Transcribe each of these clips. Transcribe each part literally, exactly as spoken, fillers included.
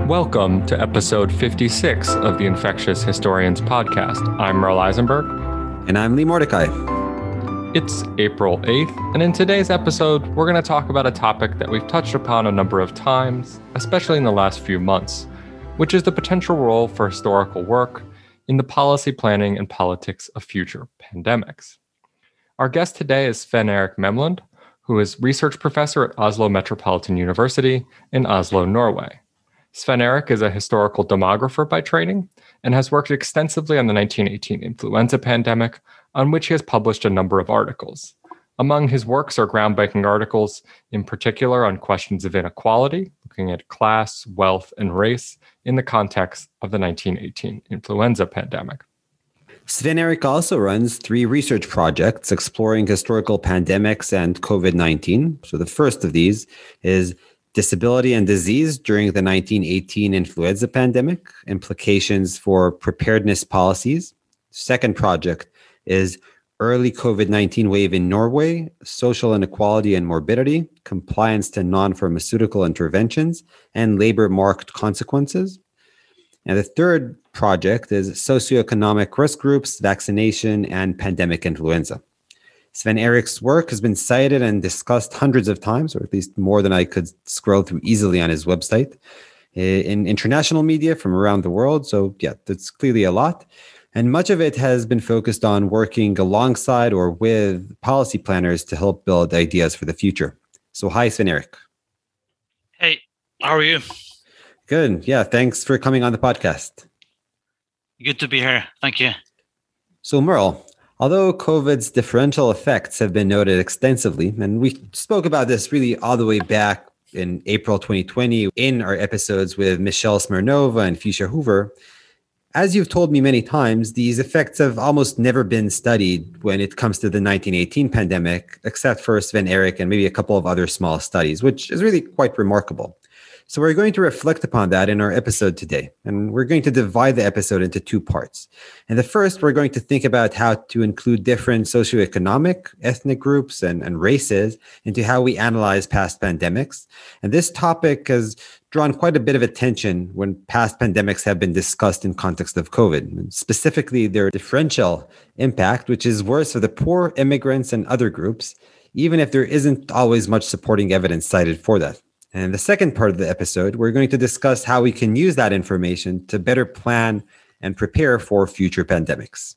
Welcome to episode fifty-six of the Infectious Historians podcast. I'm Merle Eisenberg. And I'm Lee Mordecai. It's April eighth, and in today's episode, we're going to talk about a topic that we've touched upon a number of times, especially in the last few months, which is the potential role for historical work in the policy planning and politics of future pandemics. Our guest today is Sven Erik Memlund, who is research professor at Oslo Metropolitan University in Oslo, Norway. Sven Erik is a historical demographer by training and has worked extensively on the nineteen eighteen influenza pandemic, on which he has published a number of articles. Among his works are groundbreaking articles, in particular on questions of inequality, looking at class, wealth, and race in the context of the nineteen eighteen influenza pandemic. Sven Erik also runs three research projects exploring historical pandemics and COVID nineteen. So the first of these is Disability and Disease during the nineteen eighteen influenza pandemic, implications for preparedness policies. Second project is Early COVID nineteen Wave in Norway, Social Inequality and Morbidity, Compliance to Non-Pharmaceutical Interventions, and Labor-Marked Consequences. And the third project is Socioeconomic Risk Groups, Vaccination, and Pandemic Influenza. Sven Erik's work has been cited and discussed hundreds of times, or at least more than I could scroll through easily on his website, in international media from around the world. So yeah, that's clearly a lot. And much of it has been focused on working alongside or with policy planners to help build ideas for the future. So hi, Sven Erik. Hey, how are you? Good. Yeah, thanks for coming on the podcast. Good to be here. Thank you. So Merle, although COVID's differential effects have been noted extensively, and we spoke about this really all the way back in April twenty twenty in our episodes with Michelle Smirnova and Fuchsia Hoover, as you've told me many times, these effects have almost never been studied when it comes to the nineteen eighteen pandemic, except for Sven Erik and maybe a couple of other small studies, which is really quite remarkable. So we're going to reflect upon that in our episode today, and we're going to divide the episode into two parts. And the first, we're going to think about how to include different socioeconomic, ethnic groups, and, and races into how we analyze past pandemics. And this topic has drawn quite a bit of attention when past pandemics have been discussed in context of COVID, and specifically their differential impact, which is worse for the poor, immigrants, and other groups, even if there isn't always much supporting evidence cited for that. And in the second part of the episode, we're going to discuss how we can use that information to better plan and prepare for future pandemics.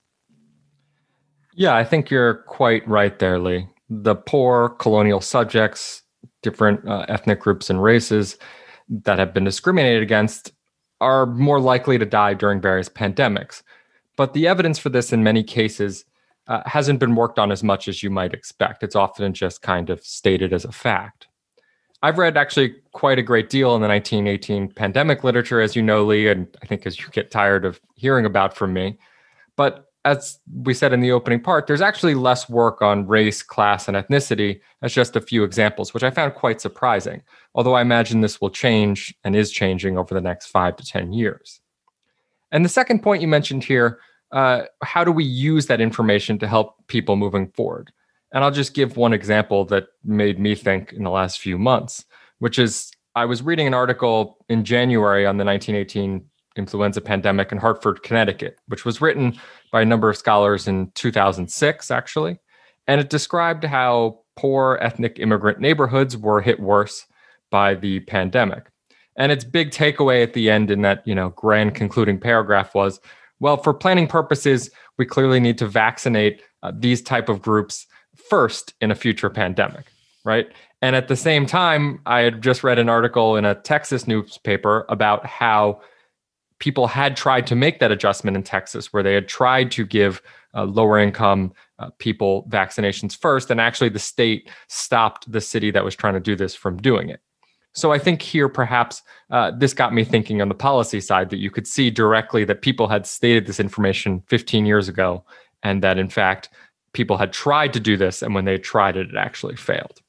Yeah, I think you're quite right there, Lee. The poor, colonial subjects, different uh, ethnic groups and races that have been discriminated against are more likely to die during various pandemics. But the evidence for this in many cases uh, hasn't been worked on as much as you might expect. It's often just kind of stated as a fact. I've read actually quite a great deal in the nineteen eighteen pandemic literature, as you know, Lee, and I think as you get tired of hearing about from me. But as we said in the opening part, there's actually less work on race, class, and ethnicity as just a few examples, which I found quite surprising, although I imagine this will change and is changing over the next five to ten years. And the second point you mentioned here, uh, how do we use that information to help people moving forward? And I'll just give one example that made me think in the last few months, which is I was reading an article in January on the nineteen eighteen influenza pandemic in Hartford, Connecticut, which was written by a number of scholars in two thousand six, actually. And it described how poor ethnic immigrant neighborhoods were hit worse by the pandemic. And its big takeaway at the end in that, you know, grand concluding paragraph was, well, for planning purposes, we clearly need to vaccinate uh, these type of groups first in a future pandemic, right? And at the same time, I had just read an article in a Texas newspaper about how people had tried to make that adjustment in Texas, where they had tried to give uh, lower income uh, people vaccinations first, and actually the state stopped the city that was trying to do this from doing it. So I think here, perhaps, uh, this got me thinking on the policy side that you could see directly that people had stated this information fifteen years ago, and that in fact, people had tried to do this, and when they tried it, it actually failed.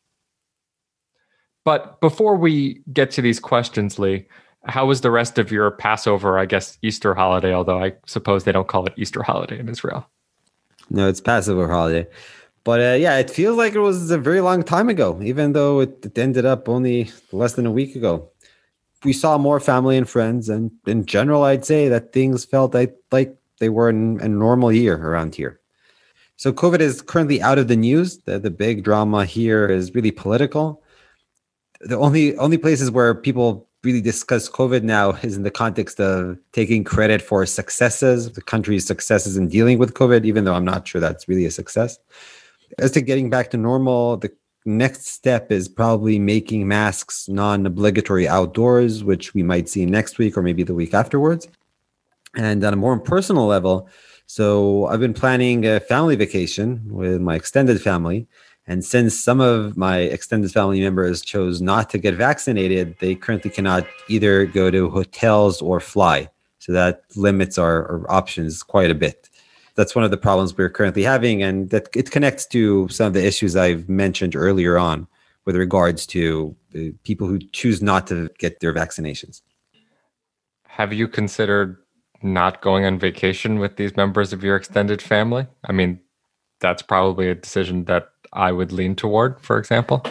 But before we get to these questions, Lee, how was the rest of your Passover, I guess, Easter holiday, although I suppose they don't call it Easter holiday in Israel? No, it's Passover holiday. But uh, yeah, it feels like it was a very long time ago, even though it, it ended up only less than a week ago. we saw more family and friends. And in general, I'd say that things felt like, like they were in a normal year around here. So COVID is currently out of the news. The, the big drama here is really political. The only only places where people really discuss COVID now is in the context of taking credit for successes, the country's successes in dealing with COVID, even though I'm not sure that's really a success. As to getting back to normal, the next step is probably making masks non-obligatory outdoors, which we might see next week or maybe the week afterwards. And on a more personal level, so I've been planning a family vacation with my extended family. And since some of my extended family members chose not to get vaccinated, they currently cannot either go to hotels or fly. So that limits our, our options quite a bit. That's one of the problems we're currently having. And that it connects to some of the issues I've mentioned earlier on with regards to the people who choose not to get their vaccinations. Have you considered not going on vacation with these members of your extended family? I mean, that's probably a decision that I would lean toward, for example.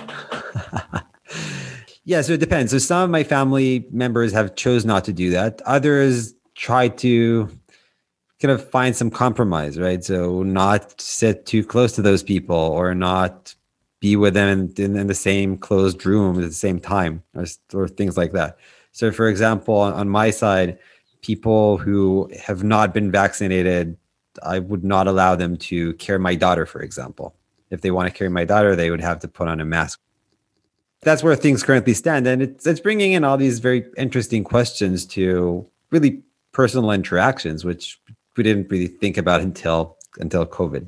Yeah, so it depends. So some of my family members have chose not to do that. Others try to kind of find some compromise, right? So not sit too close to those people or not be with them in, in the same closed room at the same time or, or things like that. So for example, on, on my side, people who have not been vaccinated, I would not allow them to carry my daughter, for example. If they want to carry my daughter, they would have to put on a mask. That's where things currently stand. And it's, it's bringing in all these very interesting questions to really personal interactions, which we didn't really think about until, until COVID.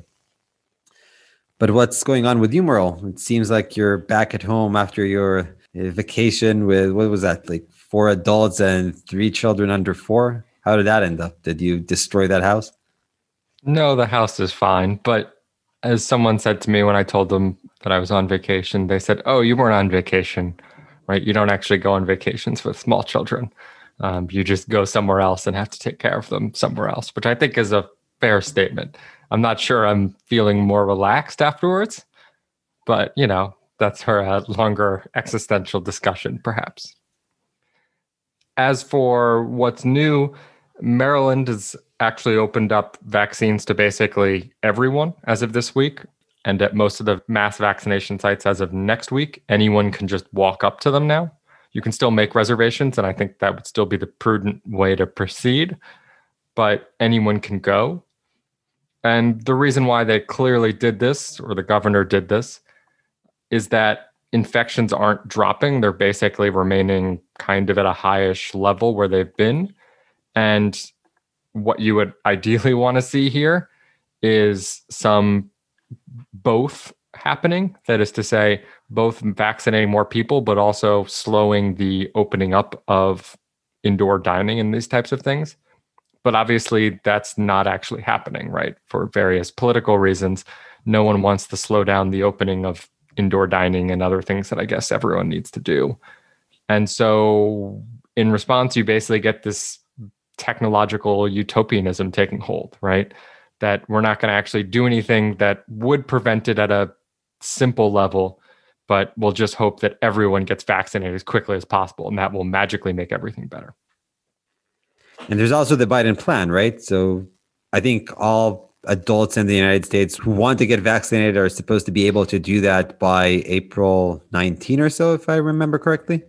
But what's going on with you, Merle? It seems like you're back at home after your vacation with, what was that, like four adults and three children under four? How did that end up? Did you destroy that house? No, the house is fine. But as someone said to me when I told them that I was on vacation, they said, "Oh, you weren't on vacation, right? You don't actually go on vacations with small children. Um, you just go somewhere else and have to take care of them somewhere else," which I think is a fair statement. I'm not sure I'm feeling more relaxed afterwards, but, you know, that's for a longer existential discussion, perhaps. As for what's new, Maryland has actually opened up vaccines to basically everyone as of this week. And at most of the mass vaccination sites as of next week, anyone can just walk up to them now. You can still make reservations, and I think that would still be the prudent way to proceed, but anyone can go. And the reason why they clearly did this, or the governor did this, is that infections aren't dropping. They're basically remaining kind of at a highish level where they've been. And what you would ideally want to see here is some both happening. That is to say, both vaccinating more people, but also slowing the opening up of indoor dining and these types of things. But obviously, that's not actually happening, right? For various political reasons, no one wants to slow down the opening of indoor dining and other things that I guess everyone needs to do. And so in response, you basically get this technological utopianism taking hold, right? That we're not going to actually do anything that would prevent it at a simple level, but we'll just hope that everyone gets vaccinated as quickly as possible, and that will magically make everything better. And there's also the Biden plan, right? So I think all adults in the United States who want to get vaccinated are supposed to be able to do that by April nineteenth or so, if I remember correctly.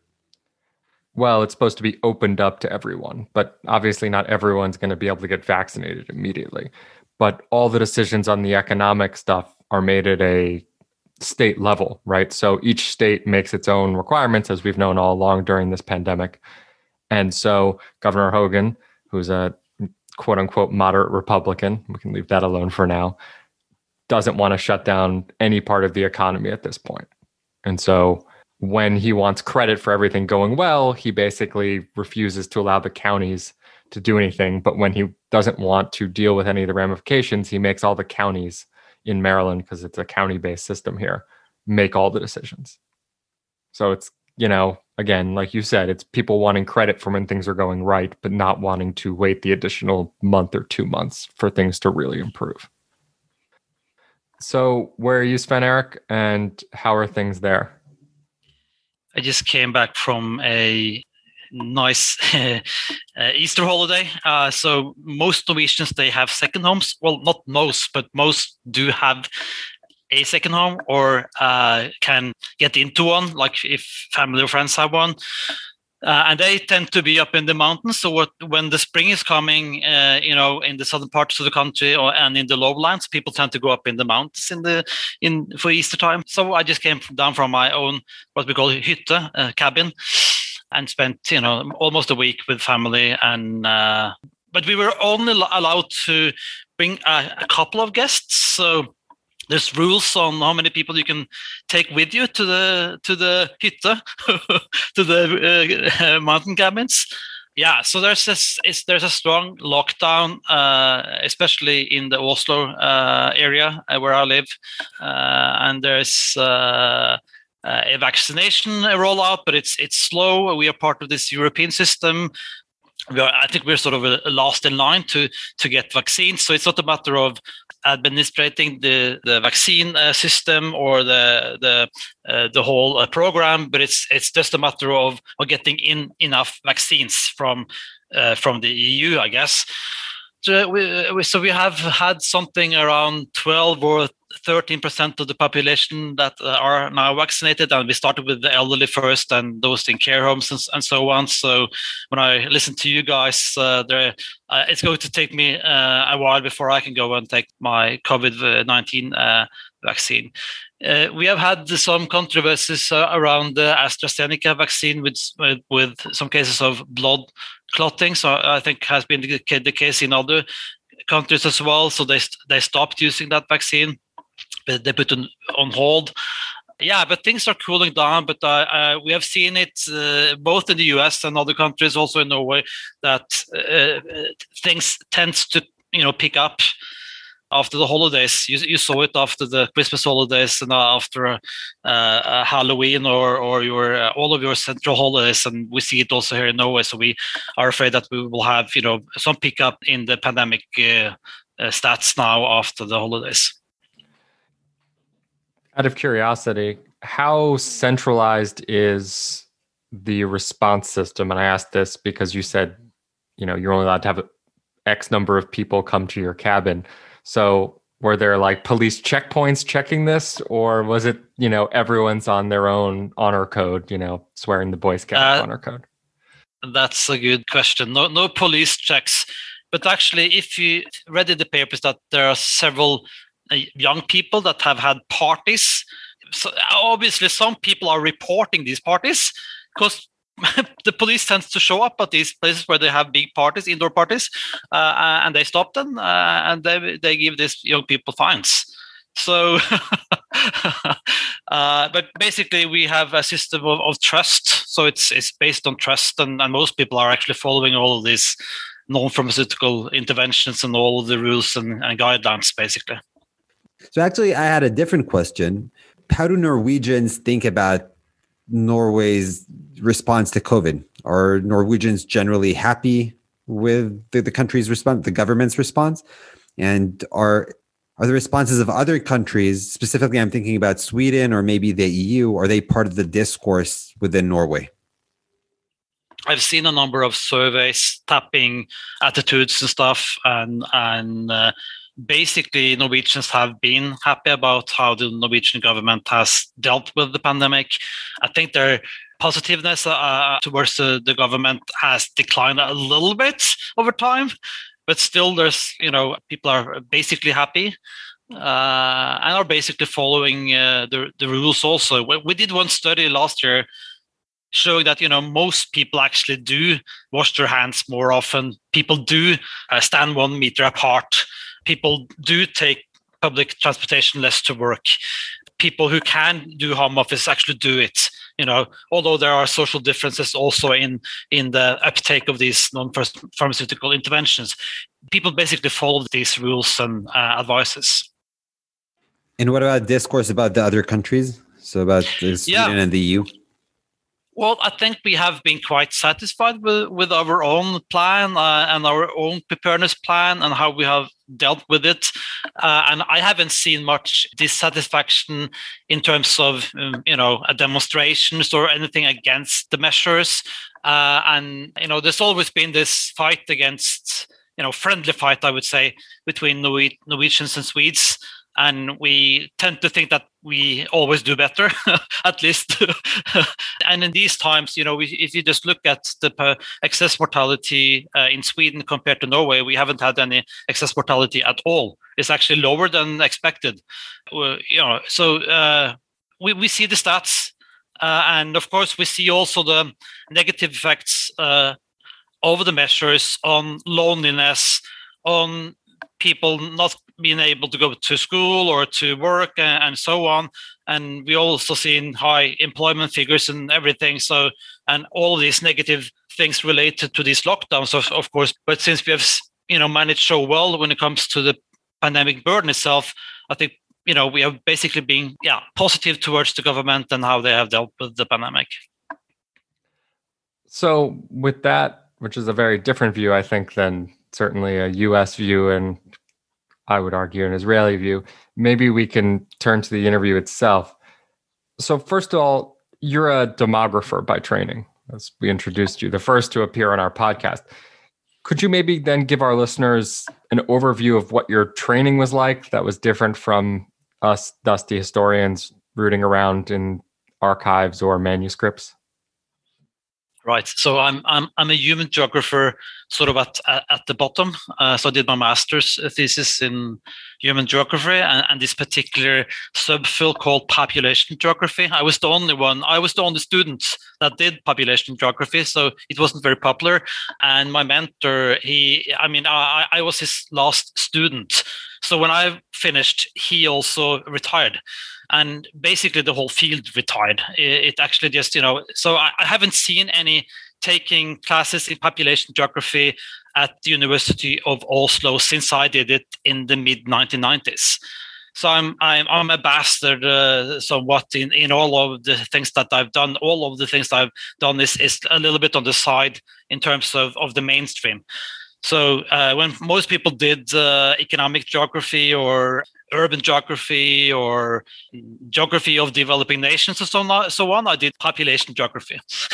Well, it's supposed to be opened up to everyone, but obviously not everyone's going to be able to get vaccinated immediately. But all the decisions on the economic stuff are made at a state level, right? So each state makes its own requirements, as we've known all along during this pandemic. And so Governor Hogan, who's a quote unquote moderate Republican, we can leave that alone for now, doesn't want to shut down any part of the economy at this point. And so when he wants credit for everything going well, he basically refuses to allow the counties to do anything. But when he doesn't want to deal with any of the ramifications, he makes all the counties in Maryland, because it's a county-based system here, make all the decisions. So it's, you know, again, like you said, it's people wanting credit for when things are going right, but not wanting to wait the additional month or two months for things to really improve. So where are you, Sven Erik, and how are things there? I just came back from a nice uh, Easter holiday. Uh, so most Norwegians, they have second homes. Well, not most, but most do have a second home or uh, can get into one, like if family or friends have one. Uh, and they tend to be up in the mountains. So what, when the spring is coming, uh, you know, in the southern parts of the country or and in the lowlands, people tend to go up in the mountains in the in for Easter time. So I just came down from my own what we call hytte, uh, cabin, and spent you know almost a week with family. And uh, but we were only allowed to bring a, a couple of guests. So there's rules on how many people you can take with you to the to the hytte, to the uh, mountain cabins. Yeah, so there's this, is there's a strong lockdown, uh, especially in the Oslo uh, area uh, where I live, uh, and there's uh, a vaccination rollout, but it's it's slow. We are part of this European system. We are, I think we're sort of a last in line to to get vaccines. So it's not a matter of administrating the the vaccine uh, system or the the uh, the whole uh, program, but it's it's just a matter of, of getting in enough vaccines from uh, from the E U, I guess. So we, we so we have had something around twelve or thirteen percent of the population that uh, are now vaccinated, and we started with the elderly first and those in care homes and, and so on. So when I listen to you guys, uh, there, uh, it's going to take me uh, a while before I can go and take my COVID nineteen uh, vaccine. Uh, we have had some controversies uh, around the AstraZeneca vaccine with, with with some cases of blood clotting. So I think has been the, the case in other countries as well. So they they stopped using that vaccine. They put it on hold. Yeah, but things are cooling down. But uh, uh, we have seen it uh, both in the U S and other countries, also in Norway, that uh, things tend to you know pick up after the holidays. You, you saw it after the Christmas holidays and after uh, uh, Halloween or or your uh, all of your central holidays, and we see it also here in Norway. So we are afraid that we will have you know some pickup in the pandemic uh, uh, stats now after the holidays. Out of curiosity, how centralized is the response system? And I asked this because you said, you know, you're only allowed to have X number of people come to your cabin. So were there like police checkpoints checking this, or was it, you know, everyone's on their own honor code, you know, swearing the Boy Scout uh, honor code? That's a good question. No, no police checks. But actually, if you read in the papers that there are several young people that have had parties. So obviously, some people are reporting these parties because the police tends to show up at these places where they have big parties, indoor parties, uh, and they stop them uh, and they they give these young people fines. So, uh, but basically, we have a system of, of trust. So it's it's based on trust, and, and most people are actually following all of these non-pharmaceutical interventions and all of the rules and, and guidelines, basically. So actually, I had a different question. How do Norwegians think about Norway's response to COVID? Are Norwegians generally happy with the, the country's response, the government's response? And are are the responses of other countries, specifically I'm thinking about Sweden or maybe the E U, are they part of the discourse within Norway? I've seen a number of surveys tapping attitudes and stuff, and and uh, basically, Norwegians have been happy about how the Norwegian government has dealt with the pandemic. I think their positiveness uh, towards the, the government has declined a little bit over time, but still, there's you know people are basically happy uh, and are basically following uh, the the rules. Also, we, we did one study last year showing that you know most people actually do wash their hands more often. People do uh, stand one meter apart. People do take public transportation less to work. People who can do home office actually do it. You know, although there are social differences also in in the uptake of these non-pharmaceutical interventions, people basically follow these rules and uh, advices. And what about discourse about the other countries? So about the Sweden yeah. and the E U? Well, I think we have been quite satisfied with, with our own plan uh, and our own preparedness plan and how we have dealt with it. Uh, and I haven't seen much dissatisfaction in terms of, um, you know, demonstrations or anything against the measures. Uh, and, you know, there's always been this fight against, you know, friendly fight, I would say, between Norwe- Norwegians and Swedes. And we tend to think that we always do better, at least. And in these times, you know, we, if you just look at the excess mortality uh, in Sweden compared to Norway, we haven't had any excess mortality at all. It's actually lower than expected. Uh, you know, so uh, we we see the stats, uh, and of course, we see also the negative effects uh, of the measures on loneliness, on people not being able to go to school or to work and, and so on. And we also seen high employment figures and everything. So, and all these negative things related to these lockdowns, of, of course. But since we have, you know, managed so well when it comes to the pandemic burden itself, I think, you know, we have basically been, yeah, positive towards the government and how they have dealt with the pandemic. So with that, which is a very different view, I think, than certainly a U S view and I would argue an Israeli view, maybe we can turn to the interview itself. So first of all, you're a demographer by training, as we introduced you, the first to appear on our podcast. Could you maybe then give our listeners an overview of what your training was like that was different from us dusty historians rooting around in archives or manuscripts? Right. So I'm I'm I'm a human geographer, sort of at at, at the bottom. Uh, so I did my master's thesis in human geography, and, and this particular subfield called population geography. I was the only one. I was the only student that did population geography, so it wasn't very popular. And my mentor, he, I mean, I I was his last student. So when I finished, he also retired. And basically the whole field retired. It actually just, you know, so I haven't seen any taking classes in population geography at the University of Oslo since I did it in the mid nineteen nineties. So I'm I'm I'm a bastard uh, somewhat in, in all of the things that I've done. All of the things I've done is, is a little bit on the side in terms of, of the mainstream. So uh, when most people did uh, economic geography or urban geography or geography of developing nations and so on, so on I did population geography.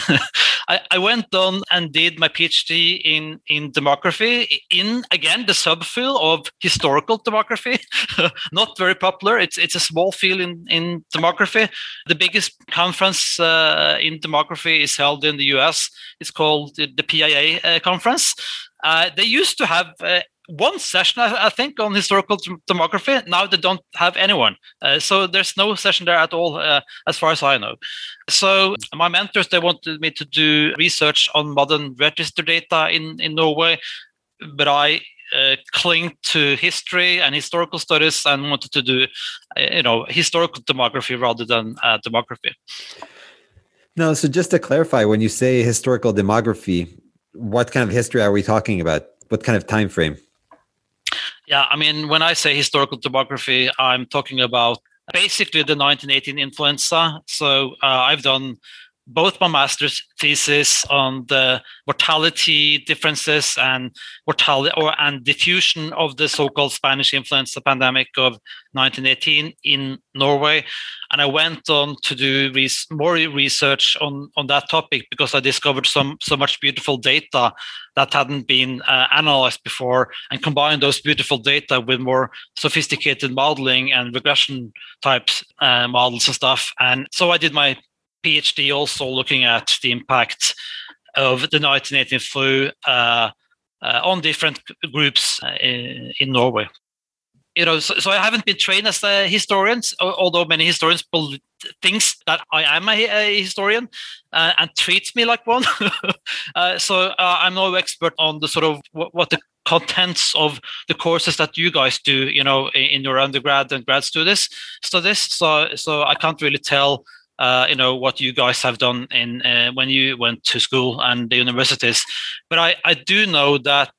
I, I went on and did my PhD in, in demography in, again, the subfield of historical demography. Not very popular. It's it's a small field in, in demography. The biggest conference uh, in demography is held in the U S. It's called the, the P I A uh, conference. Uh, they used to have uh, one session, I, I think, on historical demography. Now they don't have anyone. Uh, so there's no session there at all, uh, as far as I know. So my mentors, they wanted me to do research on modern register data in, in Norway, but I uh, cling to history and historical studies and wanted to do, uh, you know, historical demography rather than uh, demography. No, so just to clarify, when you say historical demography, what kind of history are we talking about? What kind of time frame? Yeah, I mean, when I say historical demography, I'm talking about basically the nineteen eighteen influenza. So uh, I've done both my master's thesis on the mortality differences and mortality or and diffusion of the so-called Spanish influenza pandemic of nineteen eighteen in Norway. And I went on to do res- more research on, on that topic because I discovered some so much beautiful data that hadn't been uh, analyzed before, and combined those beautiful data with more sophisticated modeling and regression types uh, models and stuff. And so I did my PhD also looking at the impact of the nineteen eighteen flu uh, uh, on different groups uh, in, in Norway. You know, so, so I haven't been trained as a historian, although many historians think that I am a, a historian uh, and treat me like one. uh, so uh, I'm no expert on the sort of what, what the contents of the courses that you guys do, you know, in, in your undergrad and grad studies. studies. So, so I can't really tell. Uh, you know, what you guys have done in uh, when you went to school and the universities. But I, I do know that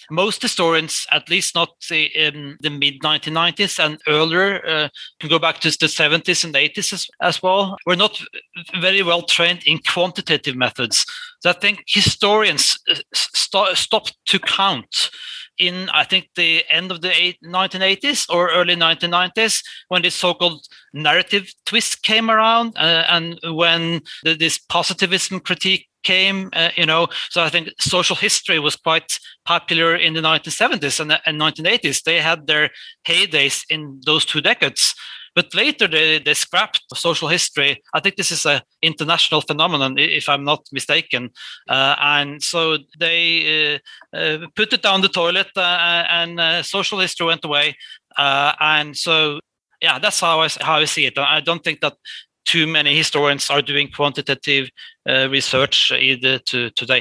most historians, at least not the, in the mid nineteen nineties and earlier, uh, can go back to the seventies and eighties as, as well, were not very well trained in quantitative methods. So I think historians st- stopped to count in, I think, the end of the eight, nineteen eighties or early nineteen nineties, when this so-called narrative twist came around, uh, and when the, this positivism critique came, uh, you know, so I think social history was quite popular in the nineteen seventies and, and nineteen eighties. They had their heydays in those two decades. But later they, they scrapped social history. I think this is an international phenomenon, if I'm not mistaken. Uh, and so they uh, uh, put it down the toilet, uh, and uh, social history went away. Uh, and so, yeah, that's how I, how I see it. I don't think that too many historians are doing quantitative uh, research either to, today.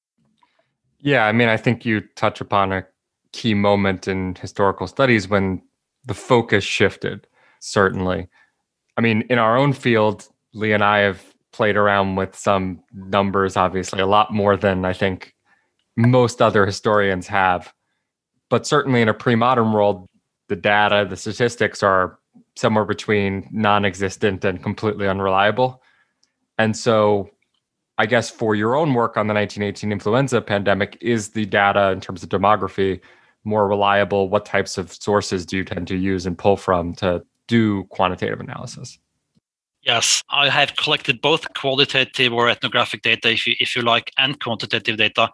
Yeah, I mean, I think you touch upon a key moment in historical studies when the focus shifted. Certainly. I mean, in our own field, Lee and I have played around with some numbers, obviously, a lot more than I think most other historians have. But certainly in a pre-modern world, the data, the statistics are somewhere between non-existent and completely unreliable. And so I guess for your own work on the nineteen eighteen influenza pandemic, is the data in terms of demography more reliable? What types of sources do you tend to use and pull from to do quantitative analysis? Yes, I have collected both qualitative or ethnographic data, if you if you like, and quantitative data.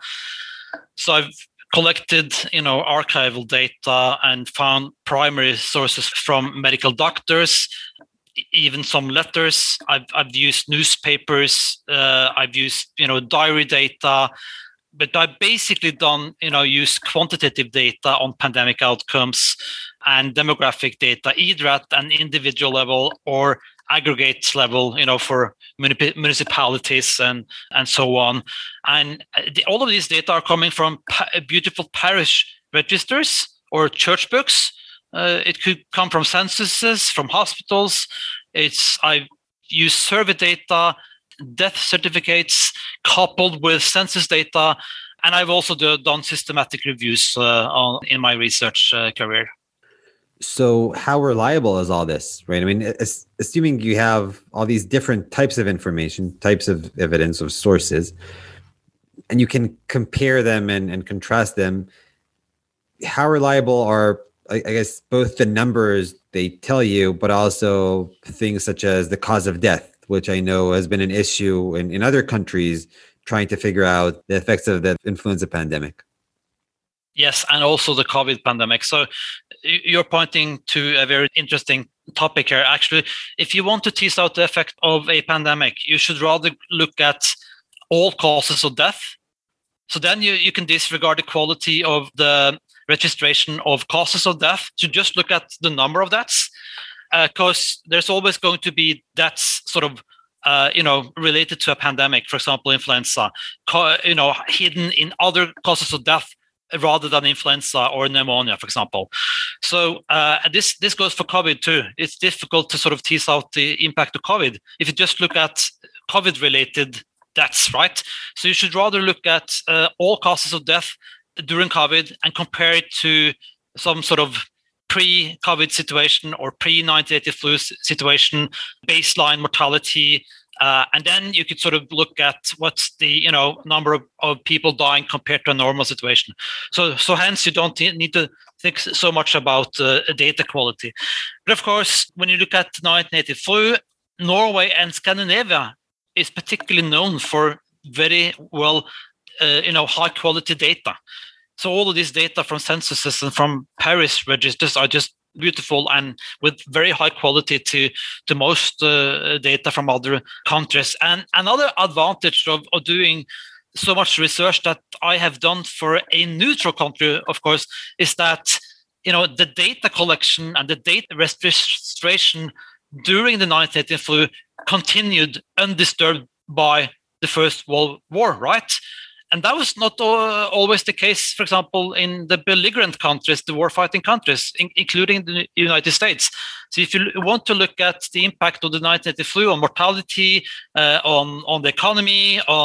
So I've collected, you know, archival data and found primary sources from medical doctors, even some letters. I've I've used newspapers. Uh, I've used, you know, diary data. But I've basically done, you know, use quantitative data on pandemic outcomes and demographic data, either at an individual level or aggregate level, you know, for municipalities and, and so on. And the, all of these data are coming from pa- beautiful parish registers or church books. Uh, it could come from censuses, from hospitals. It's I've used survey data, death certificates coupled with census data, and I've also do, done systematic reviews uh, on, in my research uh, career. So how reliable is all this, right? I mean, as, assuming you have all these different types of information, types of evidence of sources, and you can compare them and, and contrast them, how reliable are, I, I guess, both the numbers they tell you, but also things such as the cause of death, which I know has been an issue in, in other countries trying to figure out the effects of the influenza pandemic? Yes, and also the COVID pandemic. So you're pointing to a very interesting topic here. Actually, if you want to tease out the effect of a pandemic, you should rather look at all causes of death. So then you, you can disregard the quality of the registration of causes of death to just look at the number of deaths. Because uh, there's always going to be deaths sort of, uh, you know, related to a pandemic, for example, influenza, co- you know, hidden in other causes of death rather than influenza or pneumonia, for example. So uh, this this goes for COVID too. It's difficult to sort of tease out the impact of COVID if you just look at COVID-related deaths, right? So you should rather look at uh, all causes of death during COVID and compare it to some sort of pre-COVID situation or pre-nineteen eighty flu situation, baseline mortality, uh, and then you could sort of look at what's the, you know, number of, of people dying compared to a normal situation. So, so hence you don't need to think so much about uh, data quality. But of course, when you look at nineteen eighty flu, Norway and Scandinavia is particularly known for very well, uh, you know, high quality data. So all of these data from censuses and from parish registers are just beautiful and with very high quality to to most uh, data from other countries. And another advantage of, of doing so much research that I have done for a neutral country, of course, is that, you know, the data collection and the data registration during the nineteen eighteen flu continued undisturbed by the First World War, right? And that was not uh, always the case, for example, in the belligerent countries, the war-fighting countries, in, including the United States. So if you want to look at the impact of the nineteen eighty flu on mortality, uh, on, on the economy, on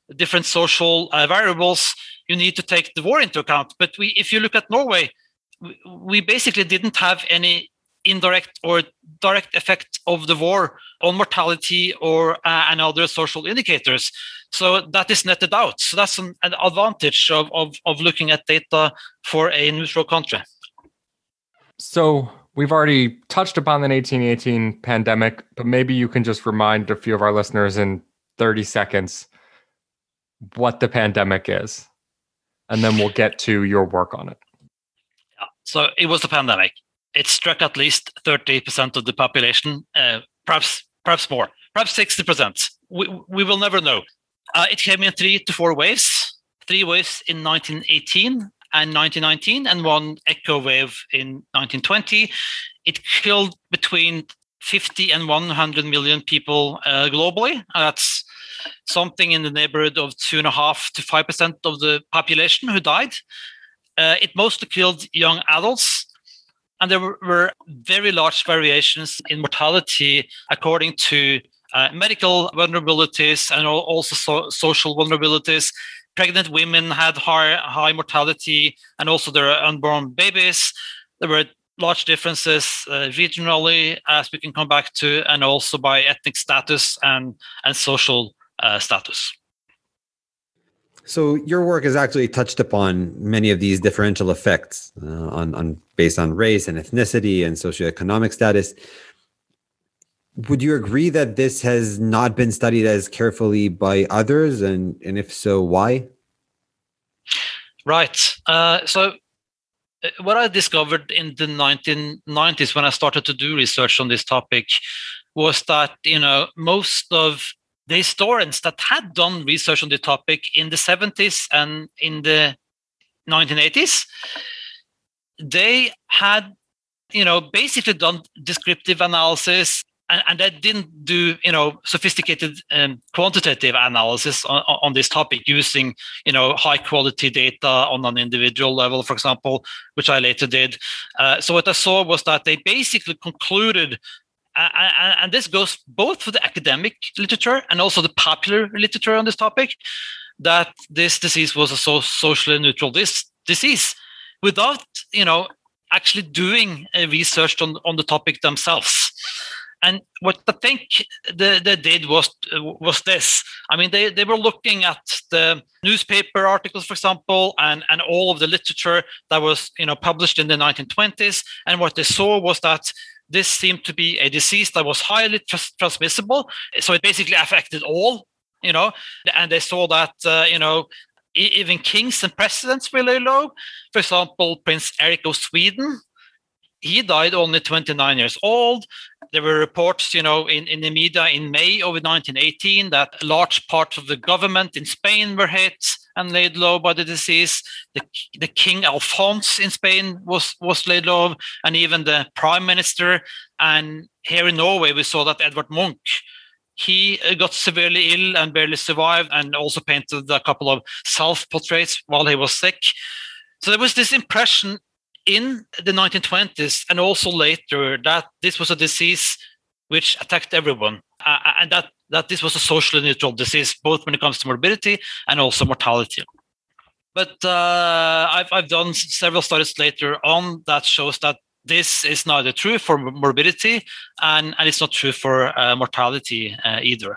different social uh, variables, you need to take the war into account. But we, if you look at Norway, we, we basically didn't have any indirect or direct effect of the war on mortality or uh, and other social indicators. So that is netted out. So that's an, an advantage of, of, of looking at data for a neutral country. So we've already touched upon the eighteen eighteen pandemic, but maybe you can just remind a few of our listeners in thirty seconds what the pandemic is, and then we'll get to your work on it. Yeah. So it was the pandemic. It struck at least thirty percent of the population, uh, perhaps perhaps more, perhaps sixty percent. We, we will never know. Uh, it came in three to four waves, three waves in nineteen eighteen and nineteen nineteen, and one echo wave in nineteen twenty. It killed between fifty and one hundred million people uh, globally. That's something in the neighborhood of two and a half to five percent of the population who died. Uh, it mostly killed young adults. And there were, were very large variations in mortality according to uh, medical vulnerabilities and also so, social vulnerabilities. Pregnant women had high, high mortality, and also their unborn babies. There were large differences uh, regionally, as we can come back to, and also by ethnic status and, and social uh, status. So your work has actually touched upon many of these differential effects uh, on, on based on race and ethnicity and socioeconomic status. Would you agree that this has not been studied as carefully by others? And, and if so, why? Right. Uh, so what I discovered in the nineteen nineties when I started to do research on this topic was that, you know, most of the historians that had done research on the topic in the seventies and in the nineteen eighties, they had, you know, basically done descriptive analysis, and, and they didn't do, you know, sophisticated um, quantitative analysis on, on this topic using, you know, high quality data on an individual level, for example, which I later did. Uh, so what I saw was that they basically concluded, Uh, and this goes both for the academic literature and also the popular literature on this topic, that this disease was a so socially neutral dis disease without, you know, actually doing a research on, on the topic themselves. And what I think they, they did was was this. I mean, they, they were looking at the newspaper articles, for example, and, and all of the literature that was, you know, published in the nineteen twenties. And what they saw was that this seemed to be a disease that was highly trans transmissible. So it basically affected all, you know, and they saw that, uh, you know, even kings and presidents were really low. For example, Prince Eric of Sweden, he died only twenty-nine years old. There were reports, you know, in, in the media in May of nineteen eighteen that large parts of the government in Spain were hit and laid low by the disease. The, the King Alphonse in Spain was, was laid low, and even the prime minister. And here in Norway, we saw that Edvard Munch, he got severely ill and barely survived, and also painted a couple of self-portraits while he was sick. So there was this impression in the nineteen twenties and also later that this was a disease which attacked everyone, uh, and that, that this was a socially neutral disease, both when it comes to morbidity and also mortality. But uh, I've, I've done several studies later on that shows that this is neither true for morbidity and, and it's not true for uh, mortality uh, either.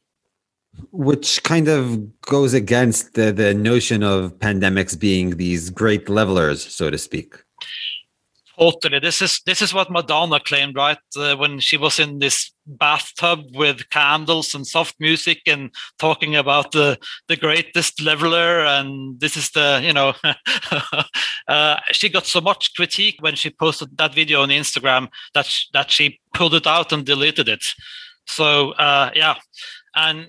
Which kind of goes against the, the notion of pandemics being these great levelers, so to speak. Totally. This is this is what Madonna claimed, right? Uh, when she was in this bathtub with candles and soft music and talking about the the greatest leveler, and this is the, you know, uh, she got so much critique when she posted that video on Instagram that sh that she pulled it out and deleted it. So uh, yeah, and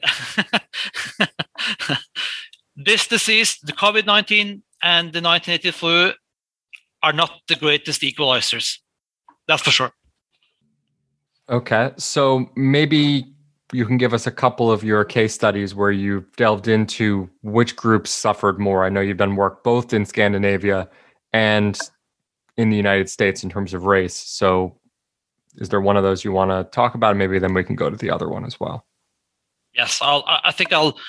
this disease, the COVID nineteen and the nineteen eighty flu, are not the greatest equalizers. That's for sure. Okay. So maybe you can give us a couple of your case studies where you've delved into which groups suffered more. I know you've done work both in Scandinavia and in the United States in terms of race. So is there one of those you want to talk about? Maybe then we can go to the other one as well. Yes, I'll, I think I'll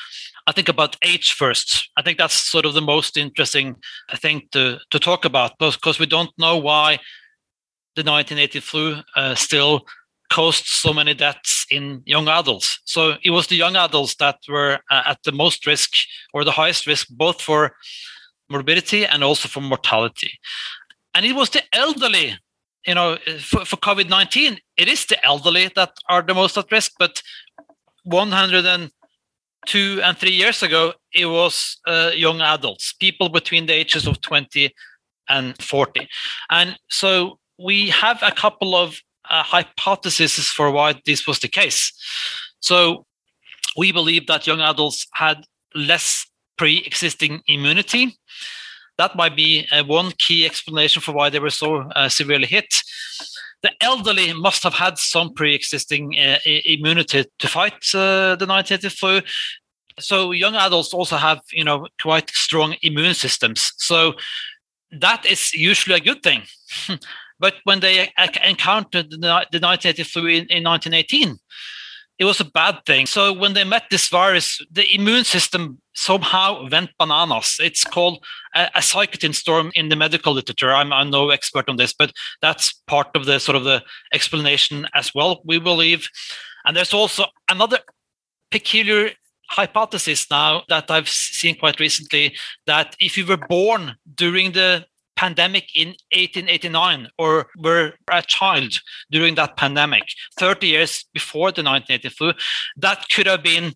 I think about age first. I think that's sort of the most interesting thing to, to talk about, because we don't know why the nineteen eighty flu uh, still caused so many deaths in young adults. So it was the young adults that were uh, at the most risk, or the highest risk, both for morbidity and also for mortality. And it was the elderly, you know, for, for COVID nineteen, it is the elderly that are the most at risk, but one hundred two and three years ago, it was uh, young adults, people between the ages of twenty and forty. And so we have a couple of uh, hypotheses for why this was the case. So we believe that young adults had less pre-existing immunity. That might be uh, one key explanation for why they were so uh, severely hit. The elderly must have had some pre-existing uh, immunity to fight uh, the nineteen eighty flu. So young adults also have, you know, quite strong immune systems. So that is usually a good thing. But when they encountered the nineteen eighty flu in, in nineteen eighteen, it was a bad thing. So when they met this virus, the immune system somehow went bananas. It's called a, a cytokine storm in the medical literature. I'm, I'm no expert on this, but that's part of the sort of the explanation as well, we believe. And there's also another peculiar hypothesis now that I've seen quite recently, that if you were born during the pandemic in eighteen eighty-nine or were a child during that pandemic, thirty years before the nineteen eighty flu, that could have been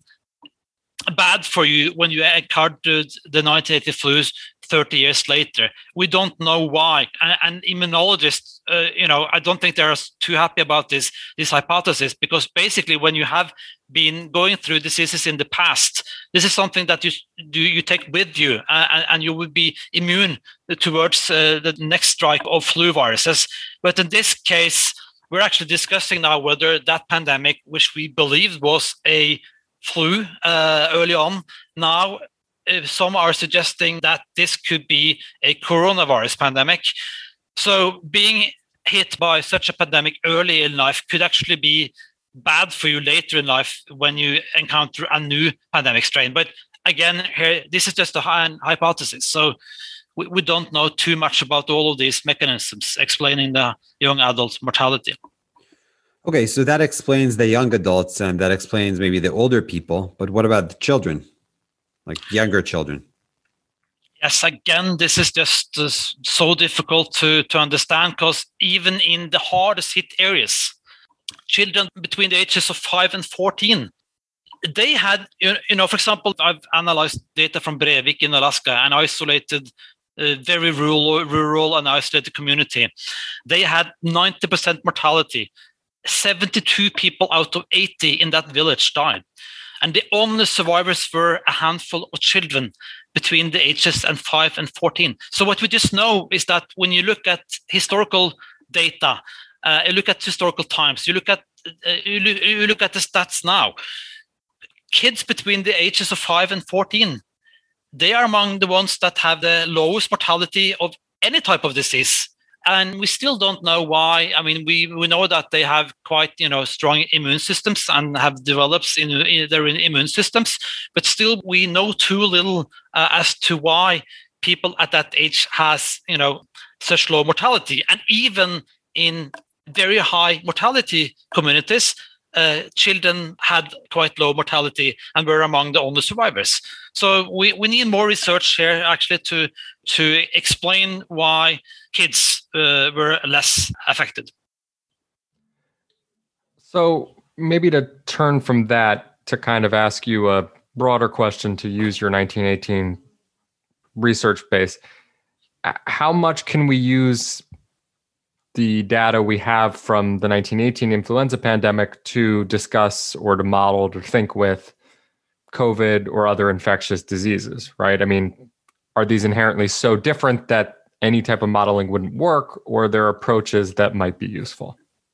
bad for you when you encountered the nineteen eighty flus thirty years later. We don't know why. And, and immunologists, uh, you know, I don't think they're too happy about this, this hypothesis, because basically when you have been going through diseases in the past, this is something that you do you take with you, uh, and you will be immune towards uh, the next strike of flu viruses. But in this case, we're actually discussing now whether that pandemic, which we believed was a flu uh, early on, now uh, some are suggesting that this could be a coronavirus pandemic. So being hit by such a pandemic early in life could actually be bad for you later in life when you encounter a new pandemic strain. But again, here, this is just a hypothesis. So we, we don't know too much about all of these mechanisms explaining the young adult mortality. Okay, so that explains the young adults and that explains maybe the older people. But what about the children, like younger children? Yes, again, this is just uh, so difficult to, to understand, because even in the hardest hit areas, children between the ages of five and fourteen, they had, you know, for example, I've analyzed data from Brevik in Alaska and isolated a very rural, rural and isolated community. They had ninety percent mortality. seventy-two people out of eighty in that village died. And the only survivors were a handful of children between the ages of five and fourteen. So what we just know is that when you look at historical data, uh, you look at historical times, you look at uh, you, look, you look at the stats now, kids between the ages of five and fourteen, they are among the ones that have the lowest mortality of any type of disease. And we still don't know why. I mean, we, we know that they have quite, you know, strong immune systems and have developed in, in their immune systems, but still we know too little uh, as to why people at that age has, you know, such low mortality. And even in very high mortality communities, uh, children had quite low mortality and were among the only survivors. So we, we need more research here actually to, to explain why kids uh, were less affected. So maybe to turn from that to kind of ask you a broader question, to use your nineteen eighteen research base, how much can we use the data we have from the nineteen eighteen influenza pandemic to discuss or to model, to think with COVID or other infectious diseases, right? I mean, are these inherently so different that any type of modeling wouldn't work, or are there approaches that might be useful?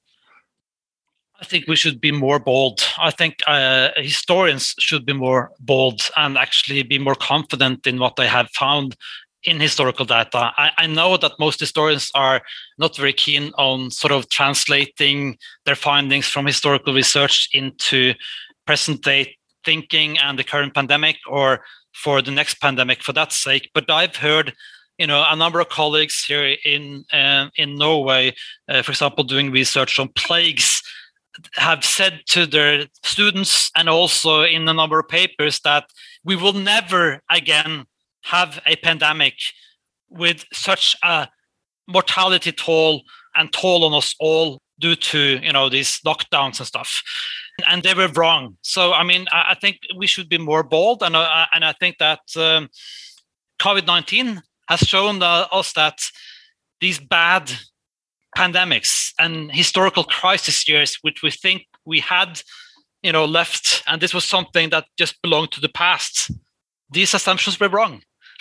I think we should be more bold. I think uh, historians should be more bold and actually be more confident in what they have found in historical data. I, I know that most historians are not very keen on sort of translating their findings from historical research into present day thinking and the current pandemic, or for the next pandemic for that sake. But I've heard, you know, a number of colleagues here in uh, in Norway, uh, for example, doing research on plagues, have said to their students and also in a number of papers that we will never again have a pandemic with such a mortality toll and toll on us all due to, you know, these lockdowns and stuff. And they were wrong. So, I mean, I, I think we should be more bold. And, uh, and I think that um, COVID nineteen has shown uh, us that these bad pandemics and historical crisis years, which we think we had, you know, left, and this was something that just belonged to the past, these assumptions were wrong.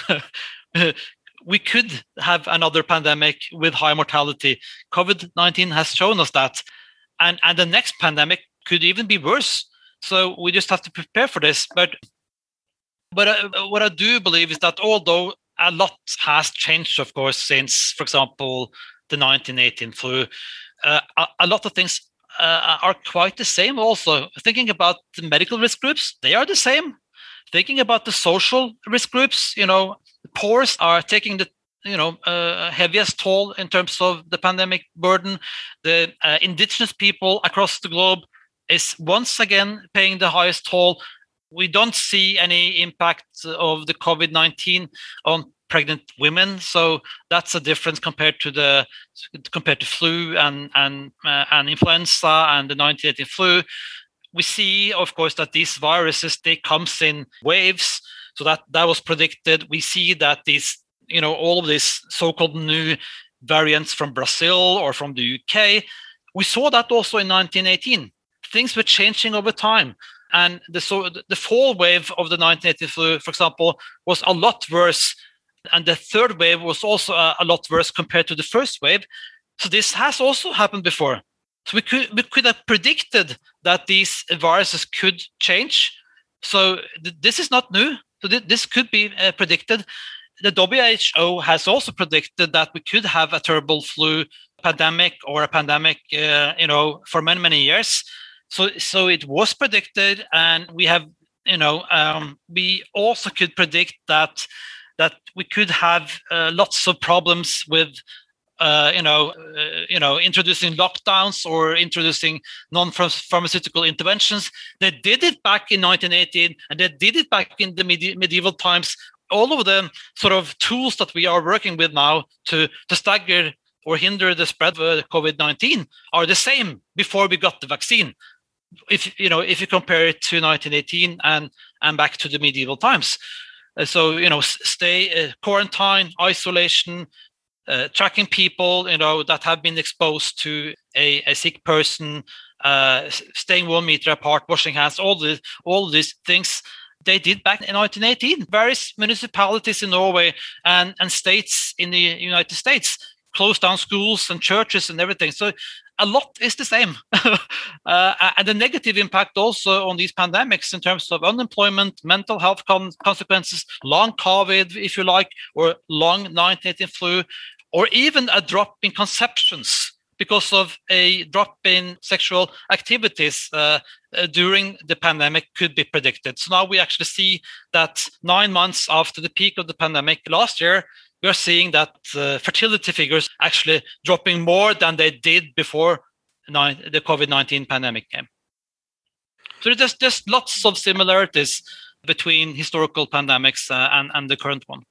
We could have another pandemic with high mortality. COVID nineteen has shown us that. And, and the next pandemic could even be worse. So we just have to prepare for this. But, but uh, what I do believe is that although a lot has changed, of course, since, for example, the nineteen eighteen flu, uh, a, a lot of things uh, are quite the same also. Thinking about the medical risk groups, they are the same. Thinking about the social risk groups, you know, the poor are taking the, you know, uh, heaviest toll in terms of the pandemic burden. The uh, indigenous people across the globe is once again paying the highest toll. We don't see any impact of the COVID nineteen on pregnant women, so that's a difference compared to the compared to flu and and uh, and influenza and the nineteen eighteen flu. We see, of course, that these viruses, they comes in waves, so that that was predicted. We see that these, you know, all of these so-called new variants from Brazil or from the U K, we saw that also in nineteen eighteen. Things were changing over time. And the, so the fall wave of the nineteen eighteen flu, for example, was a lot worse. And the third wave was also a, a lot worse compared to the first wave. So this has also happened before. So we could we could have predicted that these viruses could change. So th- this is not new. So th- this could be uh, predicted. The W H O has also predicted that we could have a terrible flu pandemic or a pandemic, uh, you know, for many, many years. So, so it was predicted, and we have, you know, um, we also could predict that that we could have uh, lots of problems with, uh, you know, uh, you know, introducing lockdowns or introducing non-pharmaceutical interventions. They did it back in nineteen eighteen, and they did it back in the medi- medieval times. All of the sort of tools that we are working with now to to stagger or hinder the spread of COVID nineteen are the same before we got the vaccine. If you know, if you compare it to nineteen eighteen and and back to the medieval times, uh, so you know, stay uh, quarantine, isolation, uh, tracking people, you know, that have been exposed to a, a sick person, uh, staying one meter apart, washing hands, all this, all these things they did back in nineteen eighteen. Various municipalities in Norway and and states in the United States closed down schools and churches and everything. So a lot is the same. uh, and the negative impact also on these pandemics in terms of unemployment, mental health con- consequences, long COVID, if you like, or long nineteen eighteen flu, or even a drop in conceptions because of a drop in sexual activities uh, uh, during the pandemic could be predicted. So now we actually see that nine months after the peak of the pandemic last year, we are seeing that uh, fertility figures actually dropping more than they did before nine, the COVID nineteen pandemic came. So there's just lots of similarities between historical pandemics uh, and, and the current one.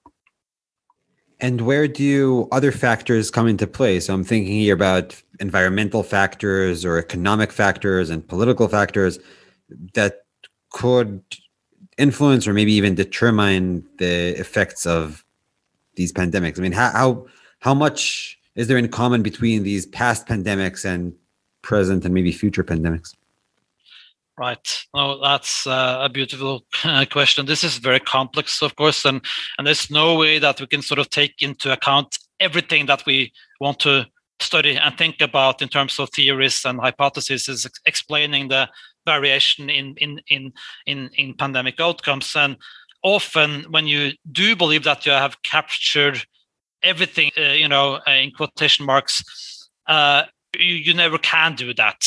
And where do other factors come into play? So I'm thinking here about environmental factors or economic factors and political factors that could influence or maybe even determine the effects of these pandemics. I mean, how, how how much is there in common between these past pandemics and present and maybe future pandemics? Right. No, that's uh, a beautiful uh, question. This is very complex, of course, and and there's no way that we can sort of take into account everything that we want to study and think about in terms of theories and hypotheses ex- explaining the variation in in in in in pandemic outcomes. And often when you do believe that you have captured everything, uh, you know, uh, in quotation marks, uh, you, you never can do that.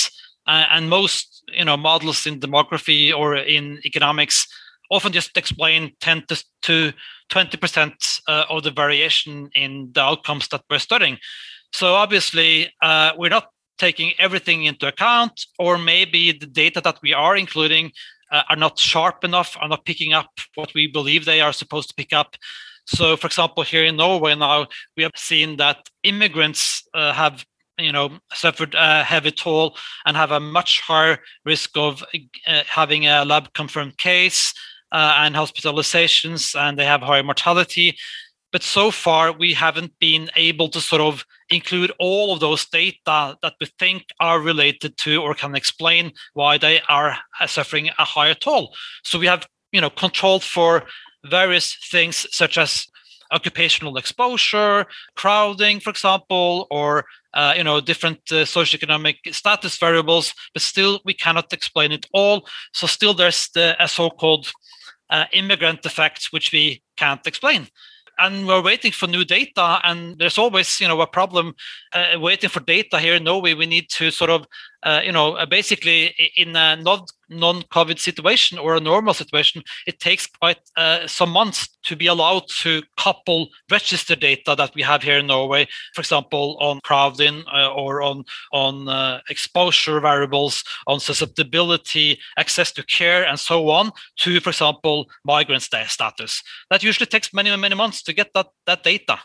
Uh, and most, you know, models in demography or in economics often just explain ten to twenty percent uh, of the variation in the outcomes that we're studying. So obviously, uh, we're not taking everything into account, or maybe the data that we are including uh, are not sharp enough, are not picking up what we believe they are supposed to pick up. So, for example, here in Norway now, we have seen that immigrants uh, have you know, suffered a heavy toll and have a much higher risk of uh, having a lab confirmed case uh, and hospitalizations, and they have higher mortality. But so far, we haven't been able to sort of include all of those data that we think are related to or can explain why they are suffering a higher toll. So we have, you know, controlled for various things such as occupational exposure, crowding, for example, or uh, you know, different uh, socioeconomic status variables, but still we cannot explain it all. So still there's the a so-called uh, immigrant effect, which we can't explain. And we're waiting for new data, and there's always, you know, a problem uh, waiting for data here in Norway. We need to sort of, uh, you know, uh, basically in a non non-COVID situation or a normal situation, it takes quite uh, some months to be allowed to couple register data that we have here in Norway, for example, on crowding uh, or on on uh, exposure variables, on susceptibility, access to care, and so on, to, for example, migrant status. That usually takes many, many months to get that, that data.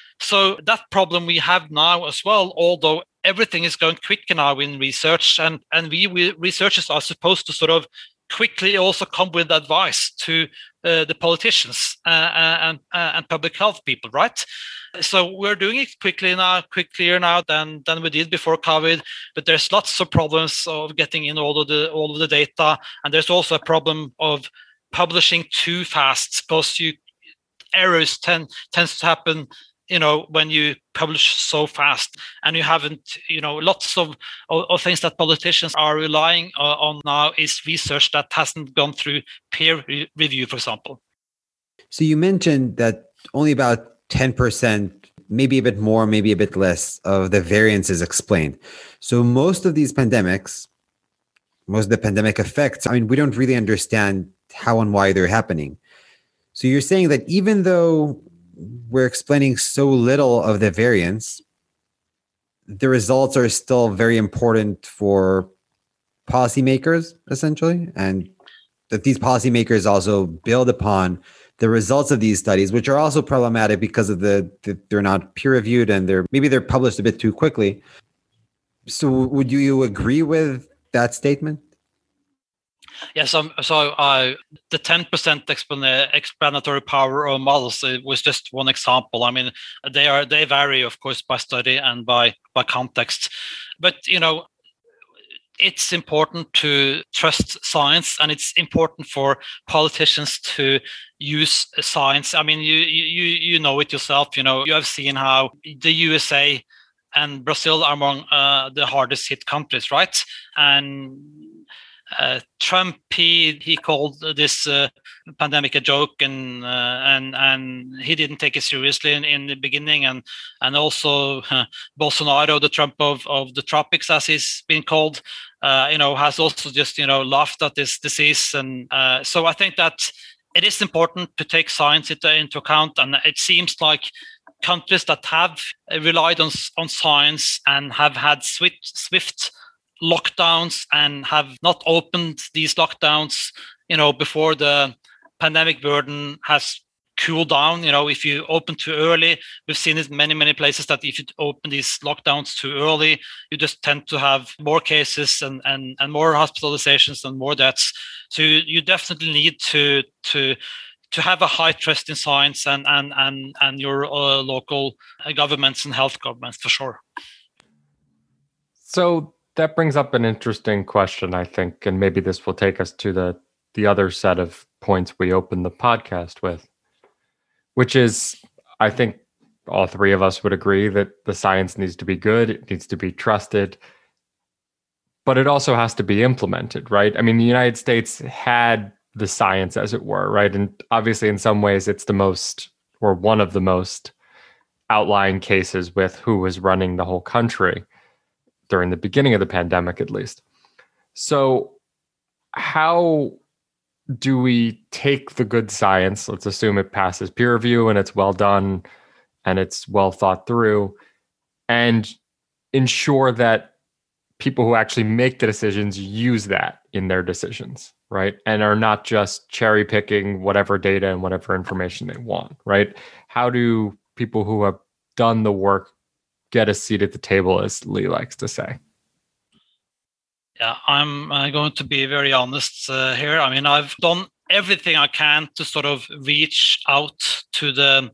So that problem we have now as well, although everything is going quicker now in research, and, and we, we researchers are supposed to sort of quickly also come with advice to uh, the politicians uh, and, uh, and public health people, right? So we're doing it quickly now, quicker now than, than we did before COVID, but there's lots of problems of getting in all of the all of the data, and there's also a problem of publishing too fast, because you errors tend tends to happen, you know, when you publish so fast, and you haven't, you know, lots of, of, of things that politicians are relying uh, on now is research that hasn't gone through peer re- review, for example. So you mentioned that only about ten percent, maybe a bit more, maybe a bit less of the variance is explained. So most of these pandemics, most of the pandemic effects, I mean, we don't really understand how and why they're happening. So you're saying that even though we're explaining so little of the variance, the results are still very important for policymakers, essentially, and that these policymakers also build upon the results of these studies, which are also problematic because of the, the they're not peer reviewed and they're maybe they're published a bit too quickly. So would you agree with that statement? Yes, um, so uh, the ten percent explan- explanatory power of models uh, was just one example. I mean, they are they vary, of course, by study and by by context. But, you know, it's important to trust science, and it's important for politicians to use science. I mean, you you you know it yourself. You know, you have seen how the U S A and Brazil are among uh, the hardest hit countries, right? And Uh, Trump, he he called this uh, pandemic a joke, and uh, and and he didn't take it seriously in, in the beginning, and and also uh, Bolsonaro, the Trump of, of the tropics, as he's been called, uh, you know, has also just you know laughed at this disease, and uh, so I think that it is important to take science into, into account, and it seems like countries that have relied on on science and have had swift swift lockdowns and have not opened these lockdowns, you know, before the pandemic burden has cooled down. You know, if you open too early, we've seen it in many, many places that if you open these lockdowns too early, you just tend to have more cases and and, and more hospitalizations and more deaths. So you, you definitely need to to to have a high trust in science and and and and your uh, local governments and health governments, for sure. So that brings up an interesting question, I think, and maybe this will take us to the the other set of points we opened the podcast with, which is, I think all three of us would agree that the science needs to be good, it needs to be trusted, but it also has to be implemented, right? I mean, the United States had the science, as it were, right? And obviously, in some ways, it's the most, or one of the most outlying cases with who was running the whole country during the beginning of the pandemic, at least. So how do we take the good science, let's assume it passes peer review and it's well done and it's well thought through, and ensure that people who actually make the decisions use that in their decisions, right? And are not just cherry picking whatever data and whatever information they want, right? How do people who have done the work get a seat at the table, as Lee likes to say? Yeah, I'm uh, going to be very honest uh, here. I mean, I've done everything I can to sort of reach out to the